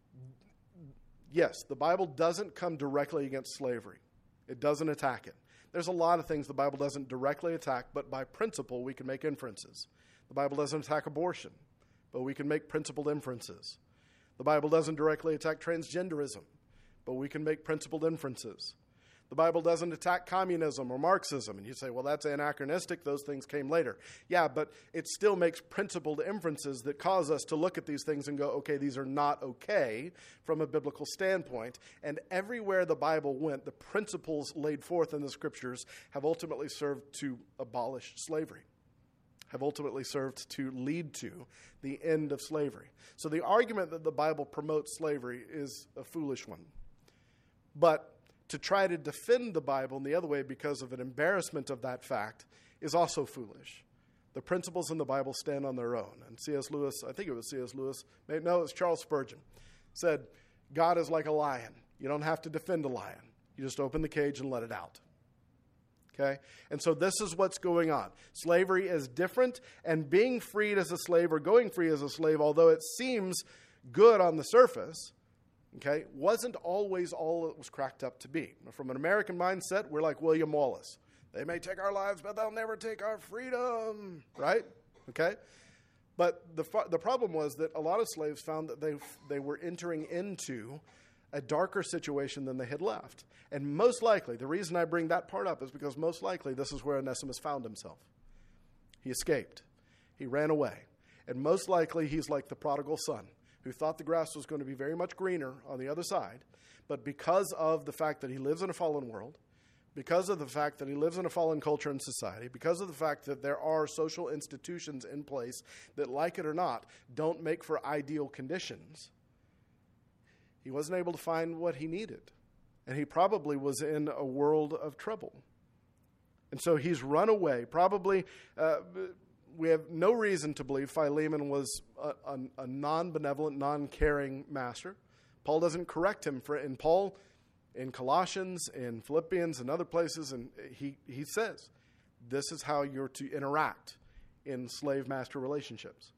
yes, the Bible doesn't come directly against slavery. It doesn't attack it. There's a lot of things the Bible doesn't directly attack, but by principle we can make inferences. The Bible doesn't attack abortion, but we can make principled inferences. The Bible doesn't directly attack transgenderism, but we can make principled inferences. The Bible doesn't attack communism or Marxism. And you say, well, that's anachronistic. Those things came later. Yeah, but it still makes principled inferences that cause us to look at these things and go, okay, these are not okay from a biblical standpoint. And everywhere the Bible went, the principles laid forth in the Scriptures have ultimately served to abolish slavery, have ultimately served to lead to the end of slavery. So the argument that the Bible promotes slavery is a foolish one. But to try to defend the Bible in the other way because of an embarrassment of that fact is also foolish. The principles in the Bible stand on their own. And C S Lewis, I think it was C S Lewis, no, it was Charles Spurgeon, said, God is like a lion. You don't have to defend a lion. You just open the cage and let it out. Okay? And so this is what's going on. Slavery is different, and being freed as a slave or going free as a slave, although it seems good on the surface, okay, wasn't always all it was cracked up to be. From an American mindset, we're like William Wallace. They may take our lives, but they'll never take our freedom, right? Okay? But the the problem was that a lot of slaves found that they they were entering into a darker situation than they had left. And most likely, the reason I bring that part up is because most likely this is where Onesimus found himself. He escaped. He ran away. And most likely he's like the prodigal son, who thought the grass was going to be very much greener on the other side, but because of the fact that he lives in a fallen world, because of the fact that he lives in a fallen culture and society, because of the fact that there are social institutions in place that, like it or not, don't make for ideal conditions, he wasn't able to find what he needed. And he probably was in a world of trouble. And so he's run away, probably... Uh, We have no reason to believe Philemon was a, a, a non-benevolent, non-caring master. Paul doesn't correct him for it. And Paul, in Colossians, in Philippians, and other places, and he, he says, this is how you're to interact in slave-master relationships.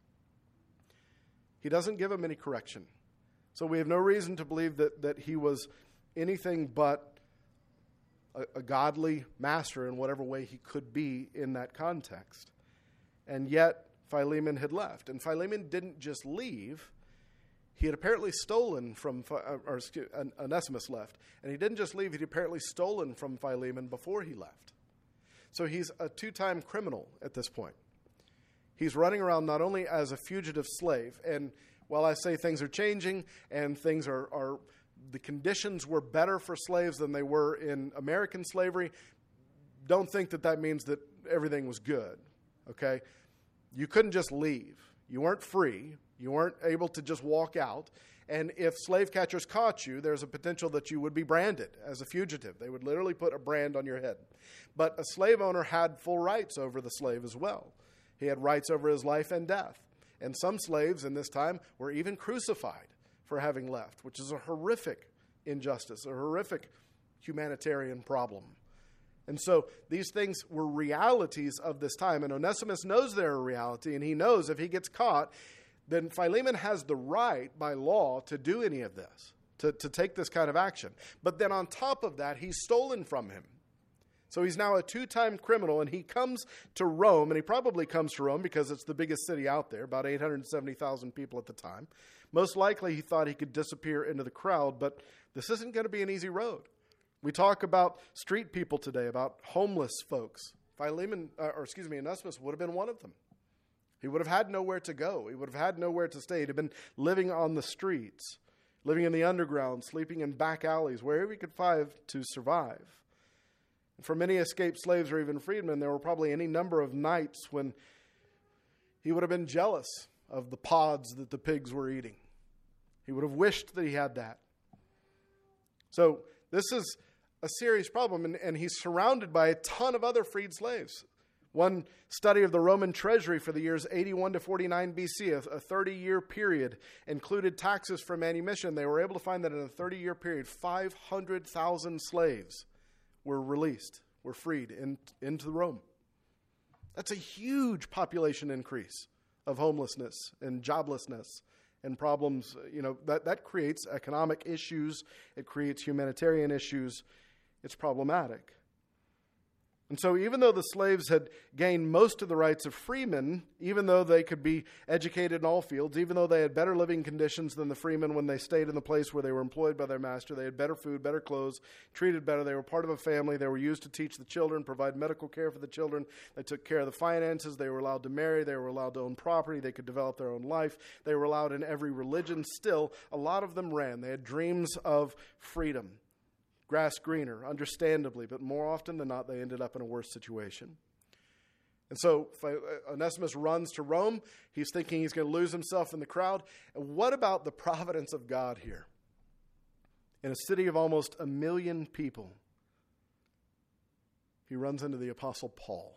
He doesn't give him any correction. So we have no reason to believe that, that he was anything but a, a godly master in whatever way he could be in that context. And yet, Philemon had left. And Philemon didn't just leave. He had apparently stolen from, or excuse, Onesimus left. And he didn't just leave, he'd apparently stolen from Philemon before he left. So he's a two-time criminal at this point. He's running around not only as a fugitive slave, and while I say things are changing and things are, are the conditions were better for slaves than they were in American slavery, don't think that that means that everything was good. Okay, you couldn't just leave. You weren't free. You weren't able to just walk out. And if slave catchers caught you, there's a potential that you would be branded as a fugitive. They would literally put a brand on your head. But a slave owner had full rights over the slave as well. He had rights over his life and death. And some slaves in this time were even crucified for having left, which is a horrific injustice, a horrific humanitarian problem. And so these things were realities of this time. And Onesimus knows they're a reality, and he knows if he gets caught, then Philemon has the right by law to do any of this, to, to take this kind of action. But then on top of that, he's stolen from him. So he's now a two-time criminal, and he comes to Rome, and he probably comes to Rome because it's the biggest city out there, about eight hundred seventy thousand people at the time. Most likely he thought he could disappear into the crowd, but this isn't going to be an easy road. We talk about street people today, about homeless folks Philemon, uh, or excuse me, Onesimus would have been one of them. He would have had nowhere to go. He would have had nowhere to stay. He'd have been living on the streets, living in the underground, sleeping in back alleys, wherever he could find to survive. And for many escaped slaves or even freedmen, there were probably any number of nights when he would have been jealous of the pods that the pigs were eating. He would have wished that he had that. So this is a serious problem, and, and he's surrounded by a ton of other freed slaves. One study of the Roman treasury for the years eighty-one to forty-nine B C, a thirty-year period, included taxes for manumission. They were able to find that in a thirty-year period, five hundred thousand slaves were released, were freed in, into Rome. That's a huge population increase of homelessness and joblessness and problems. You know, that, that creates economic issues. It creates humanitarian issues. It's problematic. And so even though the slaves had gained most of the rights of freemen, even though they could be educated in all fields, even though they had better living conditions than the freemen when they stayed in the place where they were employed by their master, they had better food, better clothes, treated better, they were part of a family, they were used to teach the children, provide medical care for the children, they took care of the finances, they were allowed to marry, they were allowed to own property, they could develop their own life, they were allowed in every religion. Still, a lot of them ran. They had dreams of freedom. Grass greener, understandably, but more often than not, they ended up in a worse situation. And so Onesimus runs to Rome. He's thinking he's going to lose himself in the crowd. And what about the providence of God here? In a city of almost a million people, he runs into the Apostle Paul.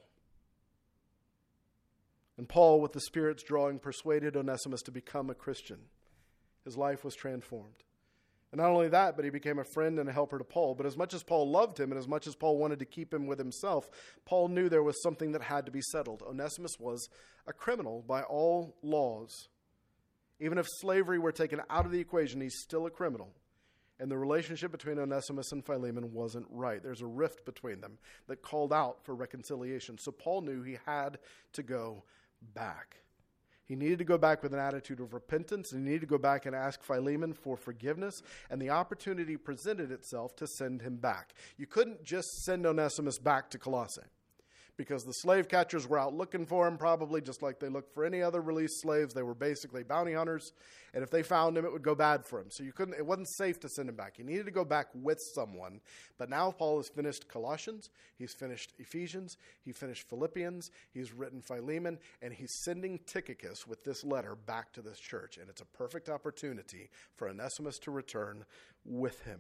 And Paul, with the Spirit's drawing, persuaded Onesimus to become a Christian. His life was transformed. And not only that, but he became a friend and a helper to Paul. But as much as Paul loved him and as much as Paul wanted to keep him with himself, Paul knew there was something that had to be settled. Onesimus was a criminal by all laws. Even if slavery were taken out of the equation, he's still a criminal. And the relationship between Onesimus and Philemon wasn't right. There's a rift between them that called out for reconciliation. So Paul knew he had to go back. He needed to go back with an attitude of repentance, and he needed to go back and ask Philemon for forgiveness, and the opportunity presented itself to send him back. You couldn't just send Onesimus back to Colossae, because the slave catchers were out looking for him, probably just like they looked for any other released slaves. They were basically bounty hunters, and if they found him, it would go bad for him. So you couldn't. It wasn't safe to send him back. He needed to go back with someone. But now Paul has finished Colossians, he's finished Ephesians, he finished Philippians, he's written Philemon, and he's sending Tychicus with this letter back to this church. And it's a perfect opportunity for Onesimus to return with him.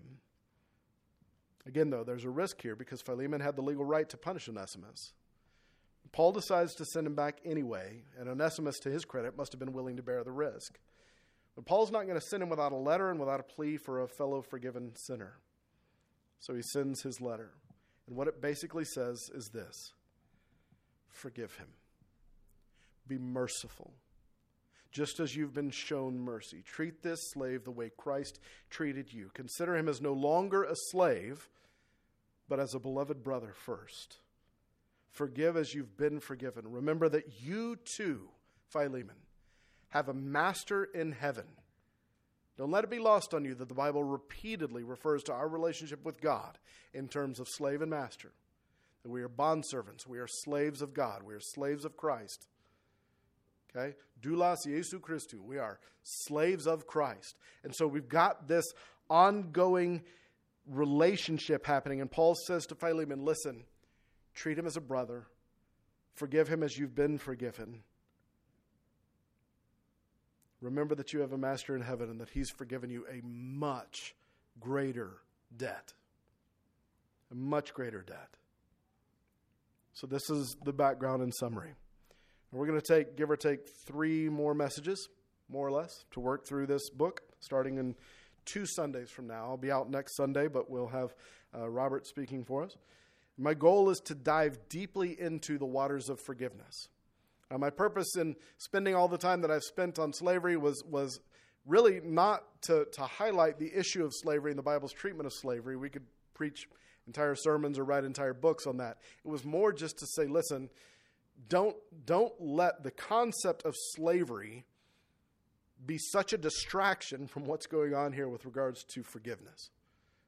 Again, though, there's a risk here because Philemon had the legal right to punish Onesimus. Paul decides to send him back anyway, and Onesimus, to his credit, must have been willing to bear the risk. But Paul's not going to send him without a letter and without a plea for a fellow forgiven sinner. So he sends his letter. And what it basically says is this: forgive him. Be merciful, just as you've been shown mercy. Treat this slave the way Christ treated you. Consider him as no longer a slave, but as a beloved brother first. Forgive as you've been forgiven. Remember that you too, Philemon, have a master in heaven. Don't let it be lost on you that the Bible repeatedly refers to our relationship with God in terms of slave and master. That we are bondservants. We are slaves of God. We are slaves of Christ. Okay? Doulos Jesu Christou. We are slaves of Christ. And so we've got this ongoing relationship happening. And Paul says to Philemon, listen, treat him as a brother. Forgive him as you've been forgiven. Remember that you have a master in heaven and that he's forgiven you a much greater debt. A much greater debt. So this is the background in summary. And we're going to take, give or take, three more messages, more or less, to work through this book, starting in two Sundays from now. I'll be out next Sunday, but we'll have uh, Robert speaking for us. My goal is to dive deeply into the waters of forgiveness. Uh, my purpose in spending all the time that I've spent on slavery was was really not to, to highlight the issue of slavery and the Bible's treatment of slavery. We could preach entire sermons or write entire books on that. It was more just to say, listen, don't, don't let the concept of slavery be such a distraction from what's going on here with regards to forgiveness.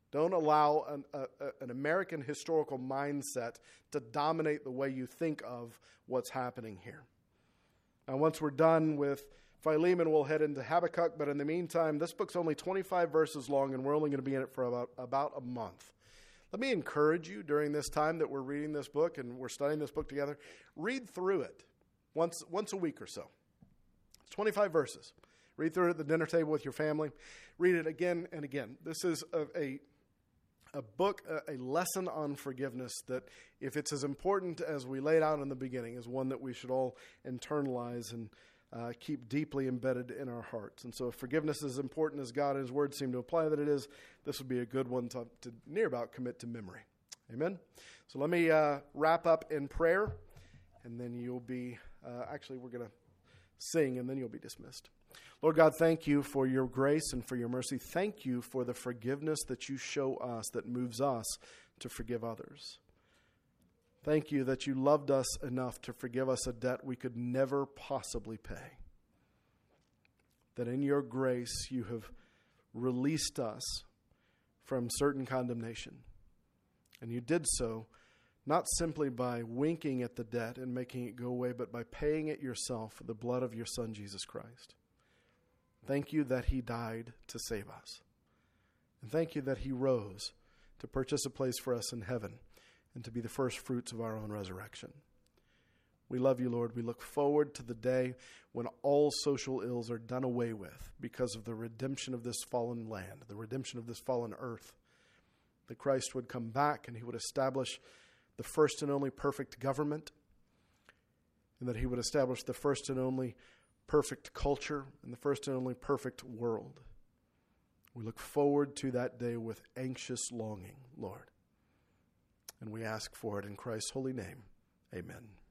Don't allow an, a, an American historical mindset to dominate the way you think of what's happening here. Now, once we're done with Philemon, we'll head into Habakkuk, but in the meantime, this book's only twenty-five verses long, and we're only going to be in it for about, about a month. Let me encourage you during this time that we're reading this book and we're studying this book together, read through it once, once a week or so. It's twenty-five verses. Read through it at the dinner table with your family. Read it again and again. This is a, a, a book, a, a lesson on forgiveness that, if it's as important as we laid out in the beginning, is one that we should all internalize and uh, keep deeply embedded in our hearts. And so if forgiveness is as important as God and His Word seem to imply that it is, this would be a good one to, to near about commit to memory. Amen? So let me uh, wrap up in prayer, and then you'll be, uh, actually we're going to sing, and then you'll be dismissed. Lord God, thank you for your grace and for your mercy. Thank you for the forgiveness that you show us that moves us to forgive others. Thank you that you loved us enough to forgive us a debt we could never possibly pay. That in your grace you have released us from certain condemnation. And you did so not simply by winking at the debt and making it go away, but by paying it yourself with the blood of your Son, Jesus Christ. Thank you that He died to save us. And thank you that He rose to purchase a place for us in heaven and to be the first fruits of our own resurrection. We love you, Lord. We look forward to the day when all social ills are done away with because of the redemption of this fallen land, the redemption of this fallen earth. That Christ would come back and He would establish the first and only perfect government, and that He would establish the first and only perfect culture and the first and only perfect world. We look forward to that day with anxious longing, Lord. And we ask for it in Christ's holy name. Amen.